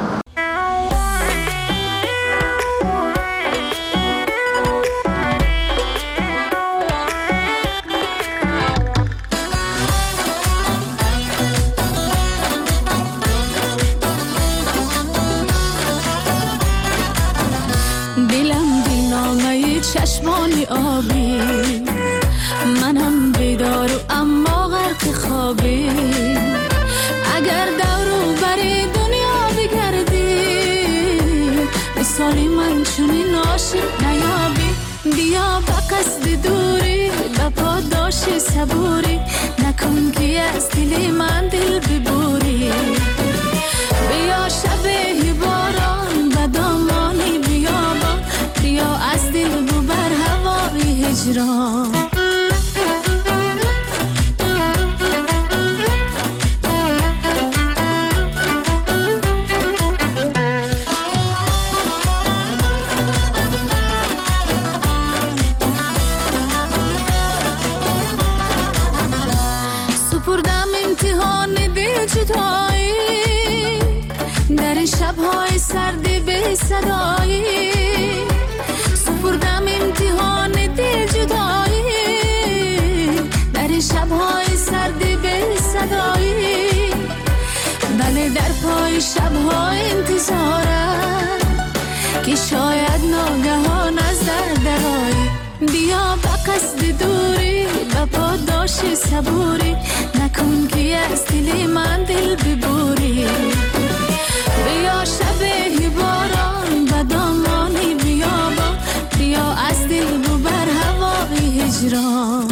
چشمانی آبی منم بیدار و اما غرق خوابی اگر دورو بری دنیا بگردی مثالی من چونی ناشی نیابی بیا با قصد دوری با پاداش صبوری نکن که از دل من دل ببوری بیا شبه باران با دامانی بیابان بیا از دل ببر هوای هجران سپردم امتحان دل جدایی در شب‌های سرد به بی صدایی سپردم امتحان دل جدایی در شبهای سرد بی صدایی بله در پای شبهای انتظارم که شاید ناگهان از در درایی بیا به قصد دوری به پاداش صبوری نکن که از دل من دل ببوری بیا شب باران به دامانی بیابان بیا از دل ببر هوای هجران.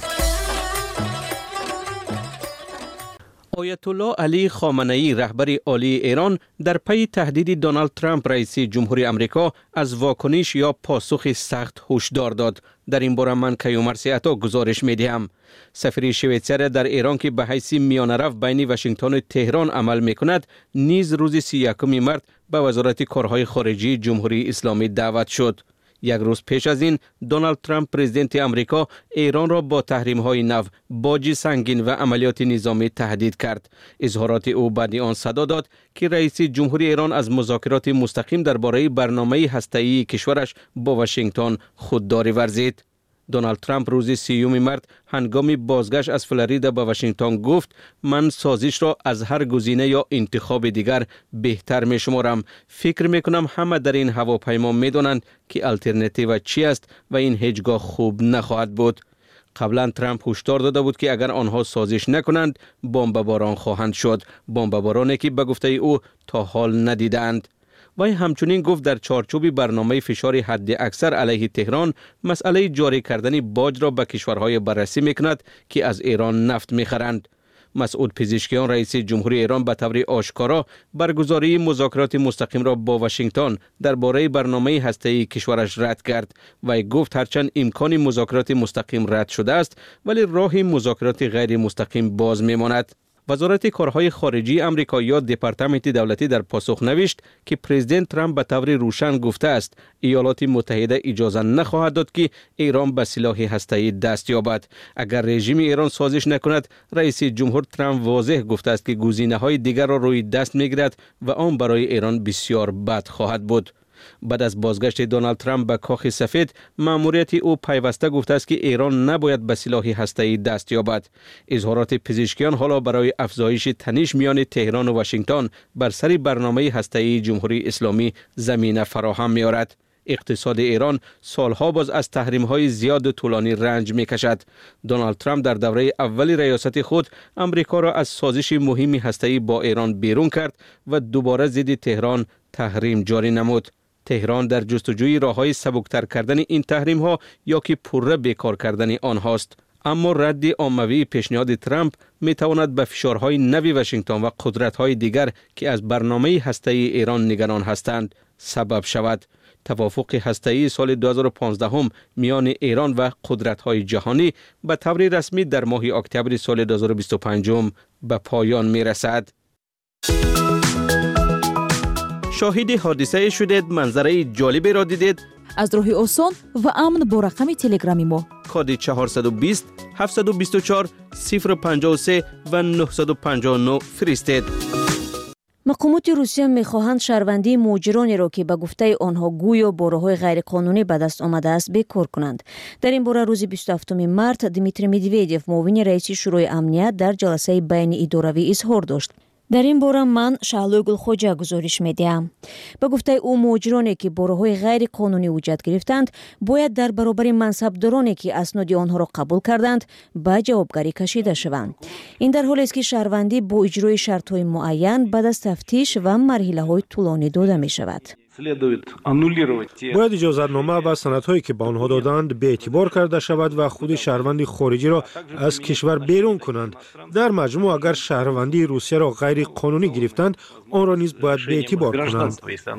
آیت الله علی خامنه‌ای رهبر عالی ایران در پی تهدید دونالد ترامپ رئیس جمهوری آمریکا از واکنش یا پاسخ سخت هشدار داد. در این باره من کیومرث عطا گزارش می‌دهم. سفیر شویتزر در ایران که به حیث میانه‌رو بین واشنگتن و تهران عمل می‌کند نیز روز سی و یکم مارس به وزارت کارهای خارجی جمهوری اسلامی دعوت شد. یک روز پیش از این دونالد ترامپ پرزیدنت آمریکا ایران را با تحریم‌های نو، باج سنگین و عملیات نظامی تهدید کرد. اظهارات او بعد آن صدا داد که رئیس جمهوری ایران از مذاکرات مستقیم درباره برنامه هسته‌ای کشورش با واشنگتن خودداری ورزید. دونالد ترامپ روز سیوم مارس هنگام بازگشت از فلوریدا به واشنگتن گفت من سازش را از هر گزینه یا انتخاب دیگر بهتر می شمارم. فکر می کنم همه در این هواپیما می دانند که الटरनेटिव چی است و این هیچگاه خوب نخواهد بود. قبلا ترامپ هشدار داده بود که اگر آنها سازش نکنند بمباران خواهند شد. بمبارانی که به گفته او تا حال ندیدند. وی همچنین گفت در چارچوب برنامه فشار حد اکثر علیه تهران مسئله جاری کردن باج را به کشورهای بررسی میکند که از ایران نفت میخرند. مسعود پزشکیان رئیس جمهوری ایران به طور آشکارا برگزاری مذاکرات مستقیم را با واشنگتن درباره برنامه هسته‌ای کشورش رد کرد و گفت هرچند امکان مذاکرات مستقیم رد شده است ولی راه مذاکرات غیر مستقیم باز میماند. وزارت کارهای خارجی آمریکا یا دپارتمنت دولتی در پاسخ نوشت که پرزیدنت ترامپ به طور روشن گفته است ایالات متحده اجازه نخواهد داد که ایران به سلاح هسته‌ای دست یابد. اگر رژیم ایران سازش نکند رئیس جمهور ترامپ واضح گفته است که گزینه‌های دیگر را روی دست میگیرد و آن برای ایران بسیار بد خواهد بود. بعد از بازگشت دونالد ترامپ به کاخ سفید مأموریت او پیوسته گفته است که ایران نباید به سلاح هسته‌ای دست یابد. اظهارات پزشکیان حالا برای افزایش تنش میان تهران و واشنگتن بر سر برنامه هسته‌ای جمهوری اسلامی زمینه فراهم می‌آورد. اقتصاد ایران سالها باز از تحریم‌های زیاد و طولانی رنج می‌کشد. دونالد ترامپ در دوره اول ریاست خود امریکا را از سازش مهم هسته‌ای با ایران بیرون کرد و دوباره ضد تهران تحریم جاری نمود. تهران در جستجوی راه‌های سبکتر کردن این تحریم‌ها یا که پوره بیکار کردن آنهاست. اما رد عمومی پیشنهاد ترامپ می‌تواند به فشارهای نوی واشنگتن و قدرت‌های دیگر که از برنامه هسته‌ای ایران نگران هستند سبب شود. توافق هسته‌ای سال دو هزار و پانزده هم میان ایران و قدرت‌های جهانی به طور رسمی در ماه اکتبر سال دو هزار و بیست و پنج به پایان می‌رسد. شاهد حادثه شدید، منظره جالبی را دیدید؟ از راه آسان و امن با رقم تلگرامی ما کد چهارصد و بیست هفتصد و بیست و چهار صفر پنجاه و سه و نهصد و پنجاه و نه فرستید. مقامات روسیه می‌خواهند شهروندی مهاجرانی را که به گفته آنها گویا با راه‌های غیرقانونی به دست آمده است بیکار کنند. در این باره روز بیست و هفتم مارس دیمیتری مدودیو معاون رئیس شورای امنیت در جلسه بین اداروی اظهار داشت. در این باره من شعلوی گلخوجه گزارش می‌دهم. به گفته او مهاجرانی که با راه‌های غیر قانونی وجود گرفتند باید در برابر منصبدارانی که اسناد آنها را قبول کردند به جوابگری کشیده شوند. این در حالی است که شهروندی با اجرای شرط‌های معین بعد از تفتیش و مرحله‌های طولانی داده می‌شود. باید اجازتنامه و سندهایی که به آنها دادند به اعتبار کرده شود و خود شهروند خارجی را از کشور بیرون کنند. در مجموع اگر شهروندی روسیه را غیر قانونی گرفتند آن را نیز باید به اعتبار کنند.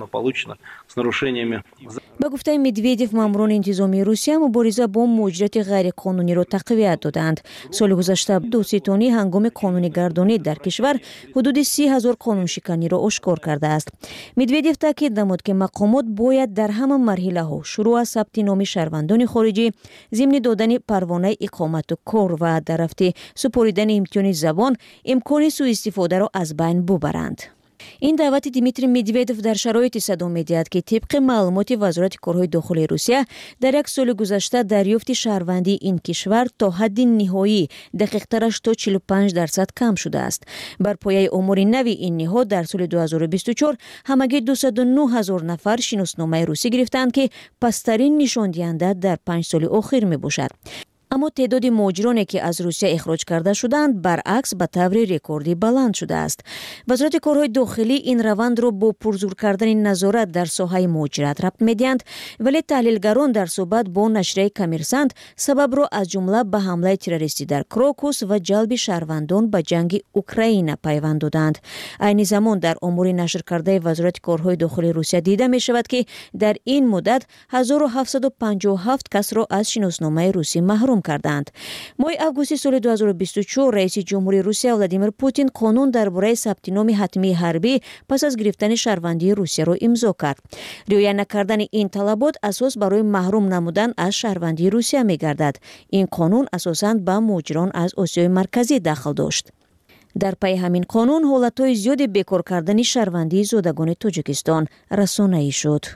به گفته مدودیو ماموران انتظامی روسیه مبارزه با مهاجرت غیر قانونی را تقویت دادند. سال گذشته دادستانی هنگام قانونی گردانی در کشور حدود سی هزار قانون شکنی را آشکار کرده است. مدودیو تاکید نمود که مقامات باید در همه مرحله ها شروع از ثبت نام شهروندان خارجی، ضمن دادن پروانه اقامت و کار و در رفته سپردن امتحان زبان امکان سوء استفاده را از بین ببرند. این دعوت دیمیتری مدودوف در شرایطی صدام می‌دهد که طبق معلومات وزارت کارهای داخلی روسیه در یک سال گذشته دریافت شهروندی این کشور تا حد نهایی دقیق‌ترش تا چهل و پنج درصد کم شده است. بر پایه امور نوی این نهاد در سال دو هزار و بیست و چهار همگی دویست و نه هزار نفر شناسنامه روسی گرفتند که پسترین نشان دهنده در پنج سال اخیر میباشد. اما تعداد مهاجرانی که از روسیه اخراج کرده شدند برعکس به طور رکوردی بلند شده است. وزارت کارهای داخلی این روند را با پرزور کردن نظارت در ساحه مهاجرت ربط می‌دهند، ولی تحلیلگران در صحبت با نشریه کمیرسانت سبب را از جمله به حمله تروریستی در کراکوس و جلب شهروندان به جنگ اوکراین پیوند دادند. عین زمان در امور نشر کرده وزارت کارهای داخلی روسیه دیده می شود که در این مدت هزار و هفتصد و پنجاه و هفت کس را از شناسنامه روسی محروم کردند. ماه آگوست سال دو هزار و بیست و چهار رئیس جمهوری روسیه ولادیمیر پوتین قانون درباره ثبت نام حتمی حربی پس از گرفتن شهروندی روسیه را امضا کرد. رعایت نکردن این طلبات اساس برای محروم نمودن از شهروندی روسیه می‌گردد. این قانون اساساً به مهاجران از آسیای مرکزی دخل داشت. در پی همین قانون حالتهای زیادی بیکار کردن شهروندی زادگان تاجیکستان رسانه‌ای شد.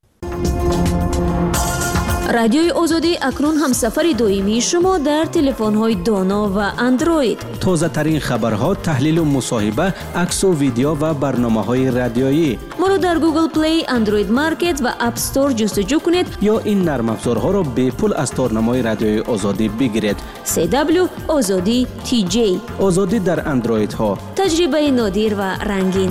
رادیوی آزادی اکنون هم سفر دائمی شما در تلفن‌های دانا و اندروید. تازه ترین خبرها، تحلیل و مصاحبه، عکس و ویدیو و برنامه‌های رادیویی. ما را در گوگل پلی، اندروید مارکت و اپ استور جستجو کنید یا این نرم افزارها را به پول از تارنمای رادیوی آزادی بگیرید. سی دبلیو آزادی تی جی. آزادی در اندروید ها. تجربه نادر و رنگین.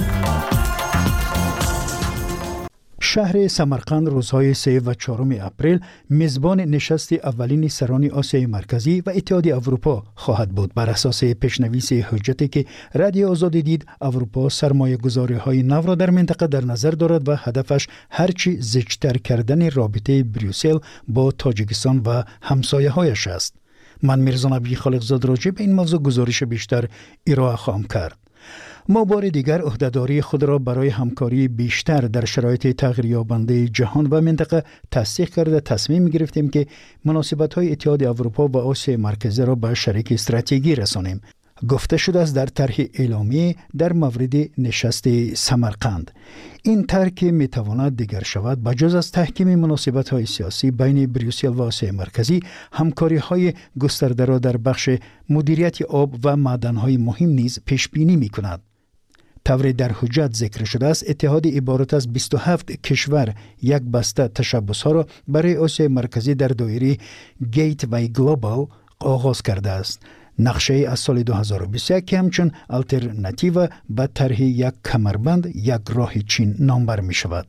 شهر سمرقند روزهای سه و چهارم اپریل میزبان نشست اولین سران آسیای مرکزی و اتحاد اروپا خواهد بود. بر اساس پیشنویس حجتی که رادیو آزادی دید، اروپا سرمایه گذاری های نو را در منطقه در نظر دارد و هدفش هرچی زیادتر کردن رابطه بریوسل با تاجیکستان و همسایه هایش است. من میرزا نبی خالقزاد راجع به این موضوع گزارش بیشتر ارائه خواهم کرد. ما بار دیگر عهدهداری خود را برای همکاری بیشتر در شرایط تغییر یابنده جهان و منطقه تصدیق کرده تصمیم گرفتیم که مناسبت‌های اتحاد اروپا و آسیای مرکزی را به شریک استراتژیکی رسانیم. گفته شده است در طرح اعلامیه در مورد نشست سمرقند. این طرح که میتواند دیگر شود بجز از تحکیم مناسبت‌های سیاسی بین بریوسل و آسیای مرکزی، همکاری‌های گسترده را در بخش مدیریت آب و معدن‌های مهم نیز پیش بینی می‌کند. طور در حجت ذکر شده است اتحاد عبارت از بیست و هفت کشور یک بسته تشبس‌ها را برای آسیای مرکزی در دایره گیت وی گلوبال آغاز کرده است. نقشه از سال دو هزار و بیست و یک که همچون الترناتیو به طرح یک کمربند یک راه چین نامبر می شود.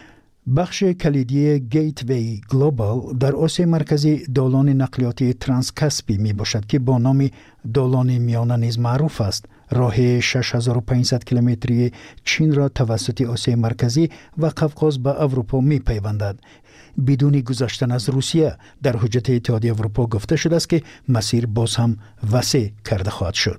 بخش کلیدی گیت وی گلوبال در آسیای مرکزی دالان نقلیاتی ترانس کاسپی می باشد که با نام دالان میانه نیز معروف است. راه شش هزار و پانصد کیلومتری چین را توسط آسیای مرکزی و قفقاز به اروپا می پیوندد. بدون گذشتن از روسیه در حجت اتحاد اروپا گفته شده است که مسیر باز هم وسیع کرده خواهد شد.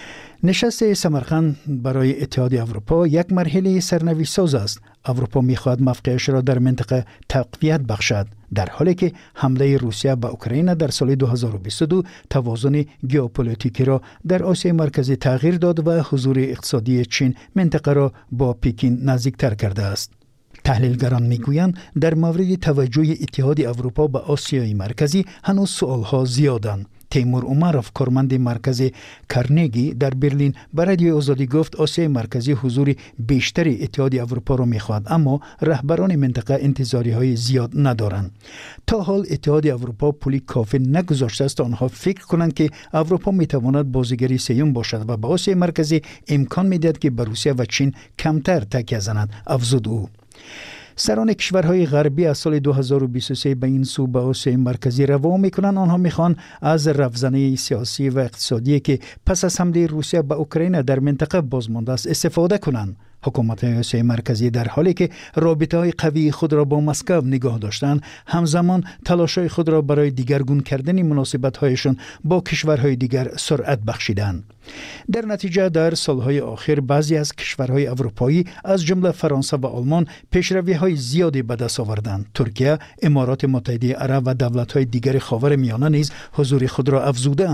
نشست سمرقند برای اتحاد اروپا یک مرحله سرنوشت ساز است. اروپا می‌خواهد موقعش را در منطقه تقویت بخشد، در حالی که حمله روسیه به اوکراین در سال دو هزار و بیست و دو توازن ژئوپلیتیکی را در آسیای مرکزی تغییر داد و حضور اقتصادی چین منطقه را با پکین نزدیکتر کرده است. تحلیلگران میگویند در مورد توجه اتحاد اروپا به آسیای مرکزی هنوز سوالها زیادند. تیمور عمروف، کارمند مرکز کارنگی در برلین، به رادیو آزادی گفت آسیای مرکزی حضور بیشتری اتحاد اروپا را میخواهد، اما رهبران منطقه انتظاری های زیاد ندارند. تا حال اتحاد اروپا پولی کافی نگذاشته است آنها فکر کنند که اروپا میتواند بازیگری سیوم باشد و به آسیای مرکزی امکان میدهد که به روسیه و چین کمتر تکیه زند، افزود او. سران کشورهای غربی از سال دو هزار و بیست و سه به این سو به آسیای مرکزی روا میکنند. آنها میخوان از رفزنه سیاسی و اقتصادی که پس از حمله روسیه به اوکراین در منطقه بازمانده است استفاده کنند. حکومت آسیای مرکزی در حالی که رابطه‌های قوی خود را با مسکو نگاه داشتند، همزمان تلاش‌های خود را برای دیگرگون کردن مناسبت‌هایشان با کشورهای دیگر سرعت بخشیدند. در نتیجه در سالهای آخر بعضی از کشورهای اروپایی از جمله فرانسه و آلمان پیشروی‌های زیادی به دست آوردند. ترکیه، امارات متحده عرب و دولت‌های دیگر خاورمیانه نیز حضور خود را افزوده‌اند.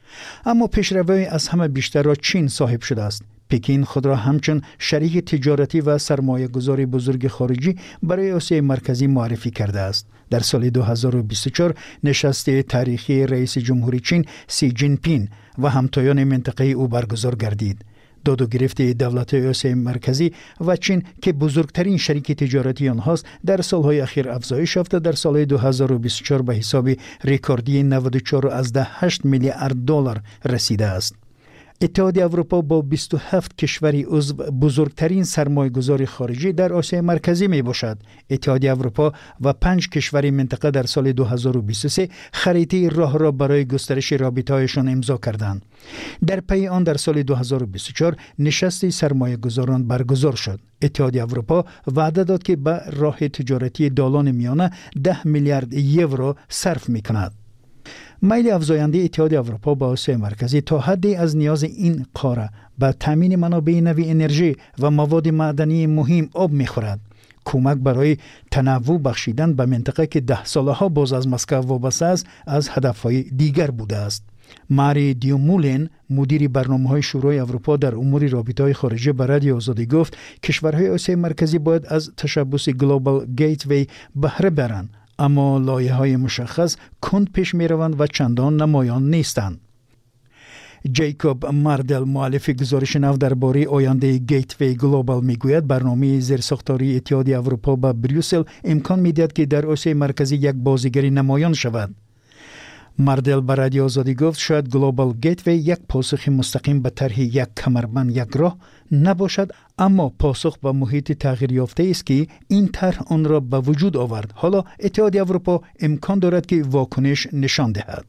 اما پیشروی از همه بیشتر را چین صاحب شده است. پکین خود را همچون شریک تجارتی و سرمایه گذاری بزرگ خارجی برای آسیای مرکزی معرفی کرده است. در سال دو هزار و بیست و چهار نشست تاریخی رئیس جمهوری چین سی جین پین و همتایان منطقه او برگزار گردید. داد و گرفت دولت آسیای مرکزی و چین که بزرگترین شریک تجارتی آنهاست در سالهای اخیر افزایش یافته، در سال دو هزار و بیست و چهار به حساب رکوردی نود و چهار و هشت میلیارد دلار رسیده است. اتحادیه اروپا با بیست و هفت کشوری عضو بزرگترین سرمایه گذاری خارجی در آسیای مرکزی می باشد. اتحادیه اروپا و پنج کشوری منطقه در سال دو هزار و بیست و سه خریطه راه را برای گسترش رابطه‌هایشان امضا کردند. در پی آن در سال دو هزار و بیست و چهار نشست سرمایه گذاران برگزار شد. اتحادیه اروپا وعده داد که به راه تجارتی دالان میانه ده میلیارد یورو صرف می کند. میل افزاینده اتحادیه اروپا با آسیای مرکزی تا حدی از نیاز این قاره به تامین منابع نوی انرژی و مواد معدنی مهم آب می‌خورد. کمک برای تنوع بخشیدن به منطقه که ده ساله ها باز از مسکو وابسته است از هدفهای دیگر بوده است. ماری دیومولین مدیر برنامه‌های شورای اروپا در امور رابطه‌های خارجی به رادیو آزادی گفت کشورهای آسیای مرکزی باید از تشبث گلوبال گیتوی بهره برند، اما لایه‌های مشخص کند پیش می‌روند و چندان نمایان نیستند. جیکوب ماردل مؤلف گزارش نو درباره آینده گیتوی گلوبال میگوید برنامه زیرساختاری اتحادیه اروپا به بریوسل امکان می‌دهد که در آسیای مرکزی یک بازیگری نمایان شود. ماردل به رادیو آزادی گفت شاید گلوبال گیتوی یک پاسخ مستقیم به طرح یک کمربند یک راه نباشد، اما پاسخ به محیط تغییر یافته است که این طرح آن را به وجود آورد. حالا اتحادیه اروپا امکان دارد که واکنش نشان دهد.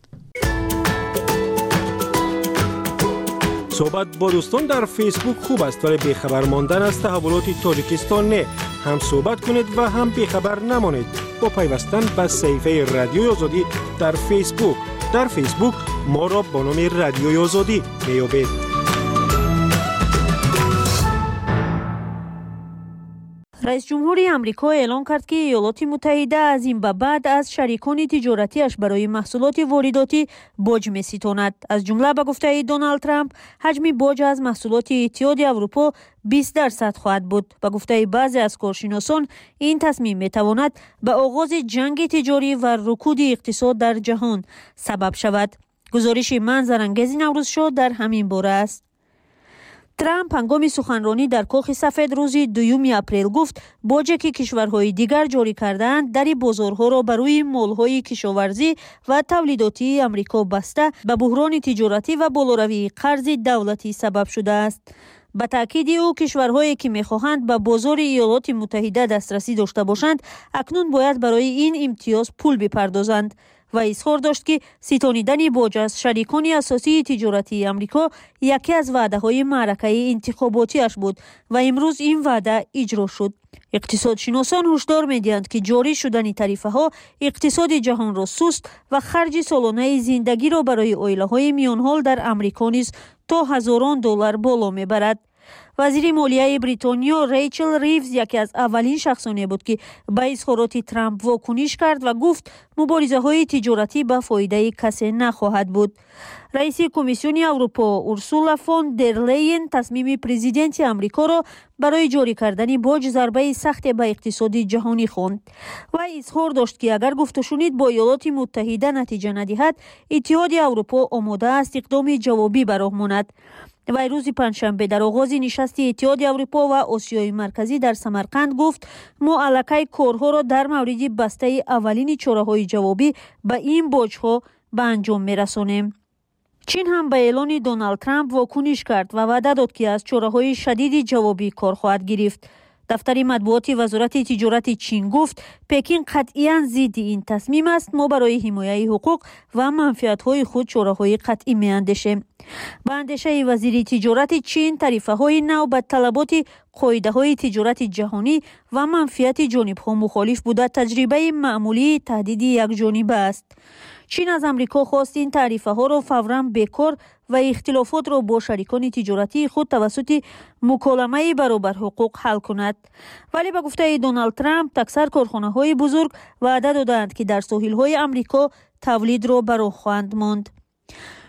صحبت با دوستان در فیسبوک خوب است، ولی بیخبر ماندن از تحولات تاجیکستان نه. هم صحبت کنید و هم بیخبر نمانید با پیوستن به صفحه رادیوی آزادی در فیسبوک. در فیسبوک ما را با نام رادیوی آزادی میابید. رئیس جمهوری آمریکا اعلام کرد که ایالات متحده از این به بعد از شریکان تجارتیش برای محصولات وارداتی باج می‌ستاند. از جمله به گفته دونالد ترامپ حجم باج از محصولات اتحادیه اروپا بیست درصد خواهد بود. به گفته بعضی از کارشناسان این تصمیم می‌تواند به آغاز جنگ تجاری و رکود اقتصاد در جهان سبب شود. گزارش منظرانگیز نوروز شو در همین باره است. ترامپ هنگام سخنرانی در کاخ سفید روز دوم اپریل گفت باجی که کشورهای دیگر جاری کردند در بازارها را برای مالهای کشاورزی و تولیداتی آمریکا بسته به بحران تجارتی و بالاروی قرض دولتی سبب شده است. به تاکید او کشورهایی که می‌خواهند به بازار ایالات متحده دسترسی داشته باشند اکنون باید برای این امتیاز پول بپردازند و اظهار داشت که ستانیدن باج از شریکان اساسی تجارتی آمریکا یکی از وعده‌های معرکه انتخاباتیش بود و امروز این وعده اجرا شد. اقتصادشناسان هشدار می‌دهند که جاری شدن تعرفه‌ها اقتصاد جهان را سست و خرج سالانه زندگی را برای عائله‌های میان‌حال در آمریکا نیز تا هزاران دلار بالا می‌برد. وزیر مالیه بریتانیا ریچل ریوز یکی از اولین شخصانی بود که به اظهارات ترامپ واکنش کرد و گفت مبارزه های تجارتی به فایده کسی نخواهد بود. رئیس کمیسیون اروپا اورسولا فون در لیین تصمیم پرزیدنت آمریکا را برای جاری کردن باج ضربه سخت به اقتصاد جهانی خواند و اظهار داشت که اگر گفته شنید با ایالات متحده نتیجه ندهد اتحادیه اروپا آماده است اقدام جوابی به راه ماند. و روز پنجشنبه در آغاز نشست اتحادیه اروپا و آسیای مرکزی در سمرقند گفت ما الکی کارها را در مورد بسته اولین چاره‌های جوابی به این باج‌ها به انجام می‌رسانیم. چین هم به اعلان دونالد ترامپ واکنش کرد و وعده داد که از چاره‌های شدید جوابی کار خواهد گرفت. دفتر مطبوعات وزارت تجارت چین گفت پکین قطعاً ضد این تصمیم است. ما برای حمایت حقوق و منفعت‌های خود چاره‌های قطعی می‌اندیشیم. با اندیشه وزیر تجارت چین تعرفه‌های نو به طلبات قاعده‌های تجارت جهانی و منفعت جانب‌ها مخالف بوده تجربه معمولی تهدید یک جانبه است. چین از آمریکا خواست این تعرفه‌ها را فوراً بیکار و اختلافات را با شریکان تجارتی خود توسط مکالمه برابر حقوق حل کند. ولی به گفته دونالد ترامپ اکثر کارخانه‌های بزرگ وعده دادند که در ساحل‌های آمریکا تولید را به راه خواهند ماند.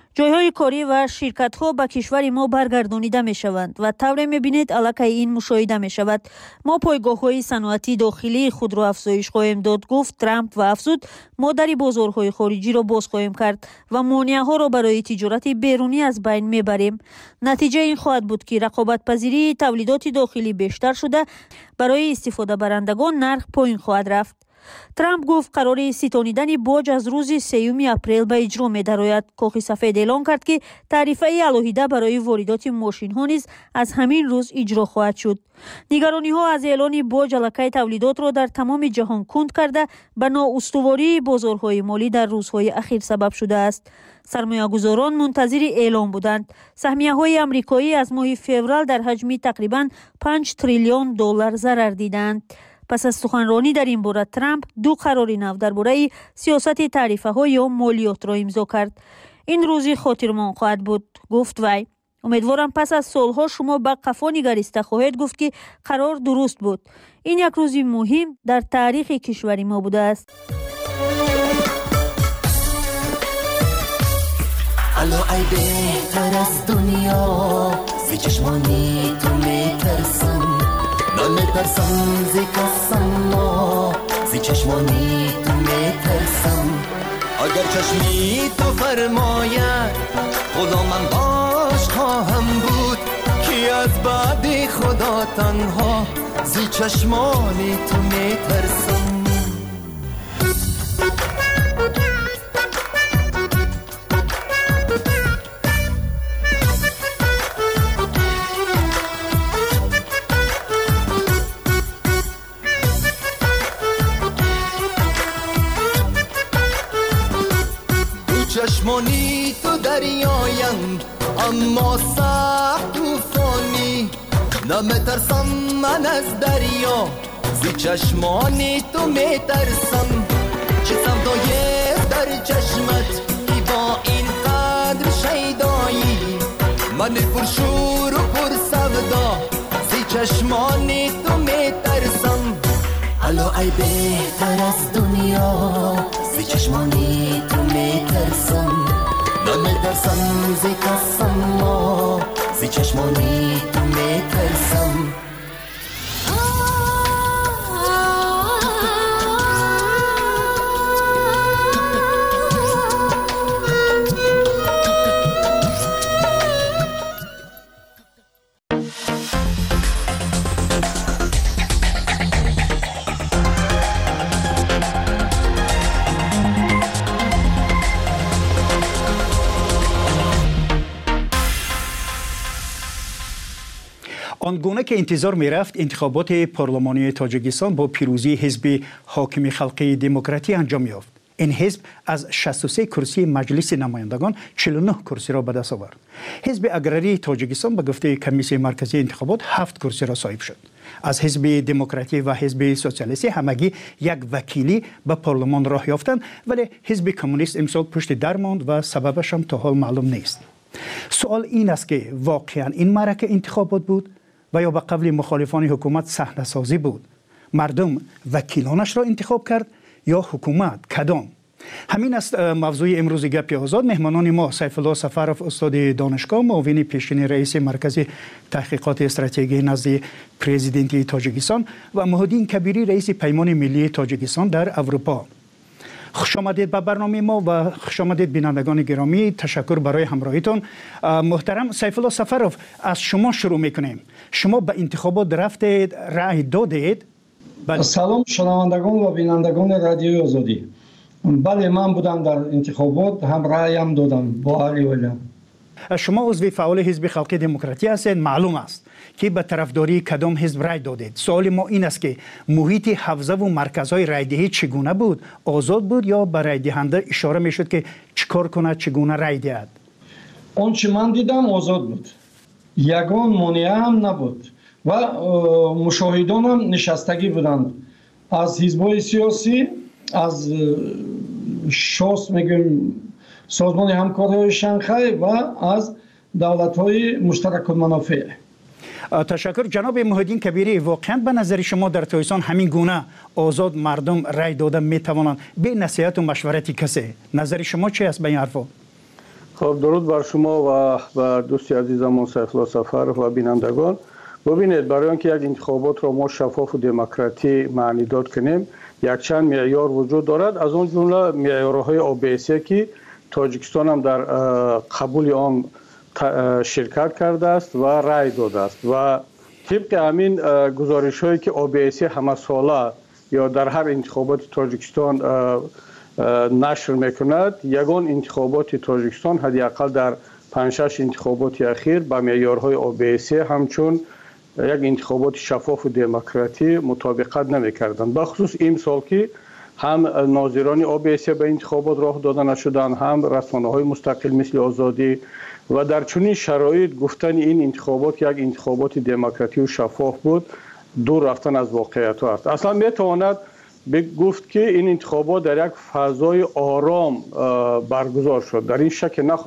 جایهای کاری و شرکت‌ها به کشور ما برگردانیده می‌شوند و طوری می‌بینید علاقه این مشاهده می‌شود. ما پایگاه‌های صنعتی داخلی خود را افزایش خواهیم داد، گفت ترامپ و افزود ما در بازارهای خارجی را باز خواهیم کرد و مانع‌ها را برای تجارت بیرونی از بین می‌بریم. نتیجه این خواهد بود که رقابت پذیری تولیدات داخلی بیشتر شده، برای استفاده برندگان نرخ پایین خواهد رفت. ترامپ گفت قرار ستانیدن باج از روز سیوم اپریل به اجرا می‌دراید. کاخ سفید اعلام کرد که تعرفه علاوه برای واردات ماشین‌ها نیز از همین روز اجرا خواهد شد. نگرانی‌ها از اعلان باج علاقه تولیدات را در تمام جهان کند کرده به نااستواری بازارهای مالی در روزهای اخیر سبب شده است. سرمایه‌گذاران منتظر اعلام بودند. سهمیه‌های آمریکایی از ماه فوریه در حجم تقریباً پنج تریلیون دلار ضرر دیدند. پس از سخنرانی در این باره ترامپ دو قرار نو درباره سیاست تعرفه‌ها یا مالیات را امضا کرد. این روزی خاطرمان خواهد بود، گفت وی. امیدوارم پس از سالها شما به قفا نگریسته خواهید گفت که قرار درست بود. این یک روز مهم در تاریخ کشور ما بوده است. الو ای بهتر از دنیا زی چشمانی تو میترسم، نمیترسم زی کسم ما زی چشمانی تو میترسم. اگر چشمی تو فرماید غلامم باش خواهم بود، که از بعد خدا تنها زی چشمانی تو میترسم. چشمانی تو دریایم اما سخت توفانی، نمیترسم من از دریا زی چشمانی تو میترسم. چه سودای در چشمت ای با این قدر شیدایی، من پرشور و پر سودا زی چشمانی تو میترسم. الو ای بهتر از دنیا زی چشمانی تو میترسم، نمیترسم زی کسم ما زی چشمانی تو میترسم. آنگونه که انتظار می رفت انتخابات پارلمانی تاجیکستان با پیروزی حزب حاکم خلقی دموکراتی انجام یافت. این حزب از شصت و سه کرسی مجلس نمایندگان چهل و نه کرسی را به دست آورد. حزب اگراری تاجیکستان به گفته کمیسیون مرکزی انتخابات هفت کرسی را صاحب شد. از حزب دموکراتی و حزب سوسیالیستی همگی یک وکیلی به پارلمان راه یافتند، ولی حزب کمونیست امسال پشت در ماند و سببش هم تا حال معلوم نیست. سوال این است که واقعا این معرکه انتخابات بود و یا به قول مخالفان حکومت صحنه سازی بود؟ مردم وکیلانش را انتخاب کرد یا حکومت؟ کدام؟ همین است موضوع امروز گپ آزاد. مهمانان ما سیف الله سفرов استاد دانشگاه، معاون پیشین رئیس مرکز تحقیقات استراتژی نزد پرزیدنت تاجیکستان و مهدین کبیری رئیس پیمان ملی تاجیکستان در اروپا. خوش آمدید به برنامه ما و خوش آمدید بینندگان گرامی. تشکر برای همراهیتون. محترم سیف الله سفرов، از شما شروع میکنیم. شما به انتخابات رفتید، رأی دادید؟ بله. سلام شنوندگان و بینندگان رادیوی آزادی. بله، من بودم در انتخابات، هم رأیم دادم با علی ولیم. شما عضو فعال حزب خلقی دموکراتی هستید، معلوم است که به طرفداری کدام حزب رای دادید. سوال ما این است که محیط حوزه و مرکزهای رایدهی چگونه بود؟ آزاد بود یا به رای دهنده اشاره میشد که چیکار کنه، چگونه رای دهد؟ آنچه من دیدم آزاد بود، یگان مانع هم نبود و مشاهدان هم نشستگی بودند از حزب‌های سیاسی، از شاس میگیم سازمان همکاری شانگهای و از دولت‌های مشترک المنافع. تشکر جناب مهدین کبیری. واقعا به نظر شما در تاجیکستان همین گونه آزاد مردم رای دادن میتوانند به نصیحت و مشورت کسی؟ نظر شما چی است به این حرفا؟ خب درود بر شما و و دوستی عزیزمون سیفالله سفر و بینندگان. ببینید برای اینکه یک انتخابات را ما شفاف و دموکراتی معنی داد کنیم یک چند معیار وجود دارد، از اون جمله معیارهای او بی اس که تاجیکستان هم در قبول آن شرکت کرده است و رای داده است و طبق همین گزارش هایی که او بی اس همه ساله یا در هر انتخابات تاجیکستان نشر میکند، یگان انتخابات تاجیکستان حداقل در پنج شش انتخابات اخیر با معیارهای او بی اس همچون یک انتخابات شفاف و دموکراتی مطابقت نمیکردند. بخصوص این سال که هم ناظران او بی اس به انتخابات راه داده نشدند، هم رسانه‌های مستقل مثل آزادی و در چنین شرایط گفتن این انتخابات یک انتخابات دموکراتی و شفاف بود دور رفتن از واقعیت است. اصلا میتواند گفت که این انتخابات در یک فضای آرام برگزار شد، در این شک نخواهد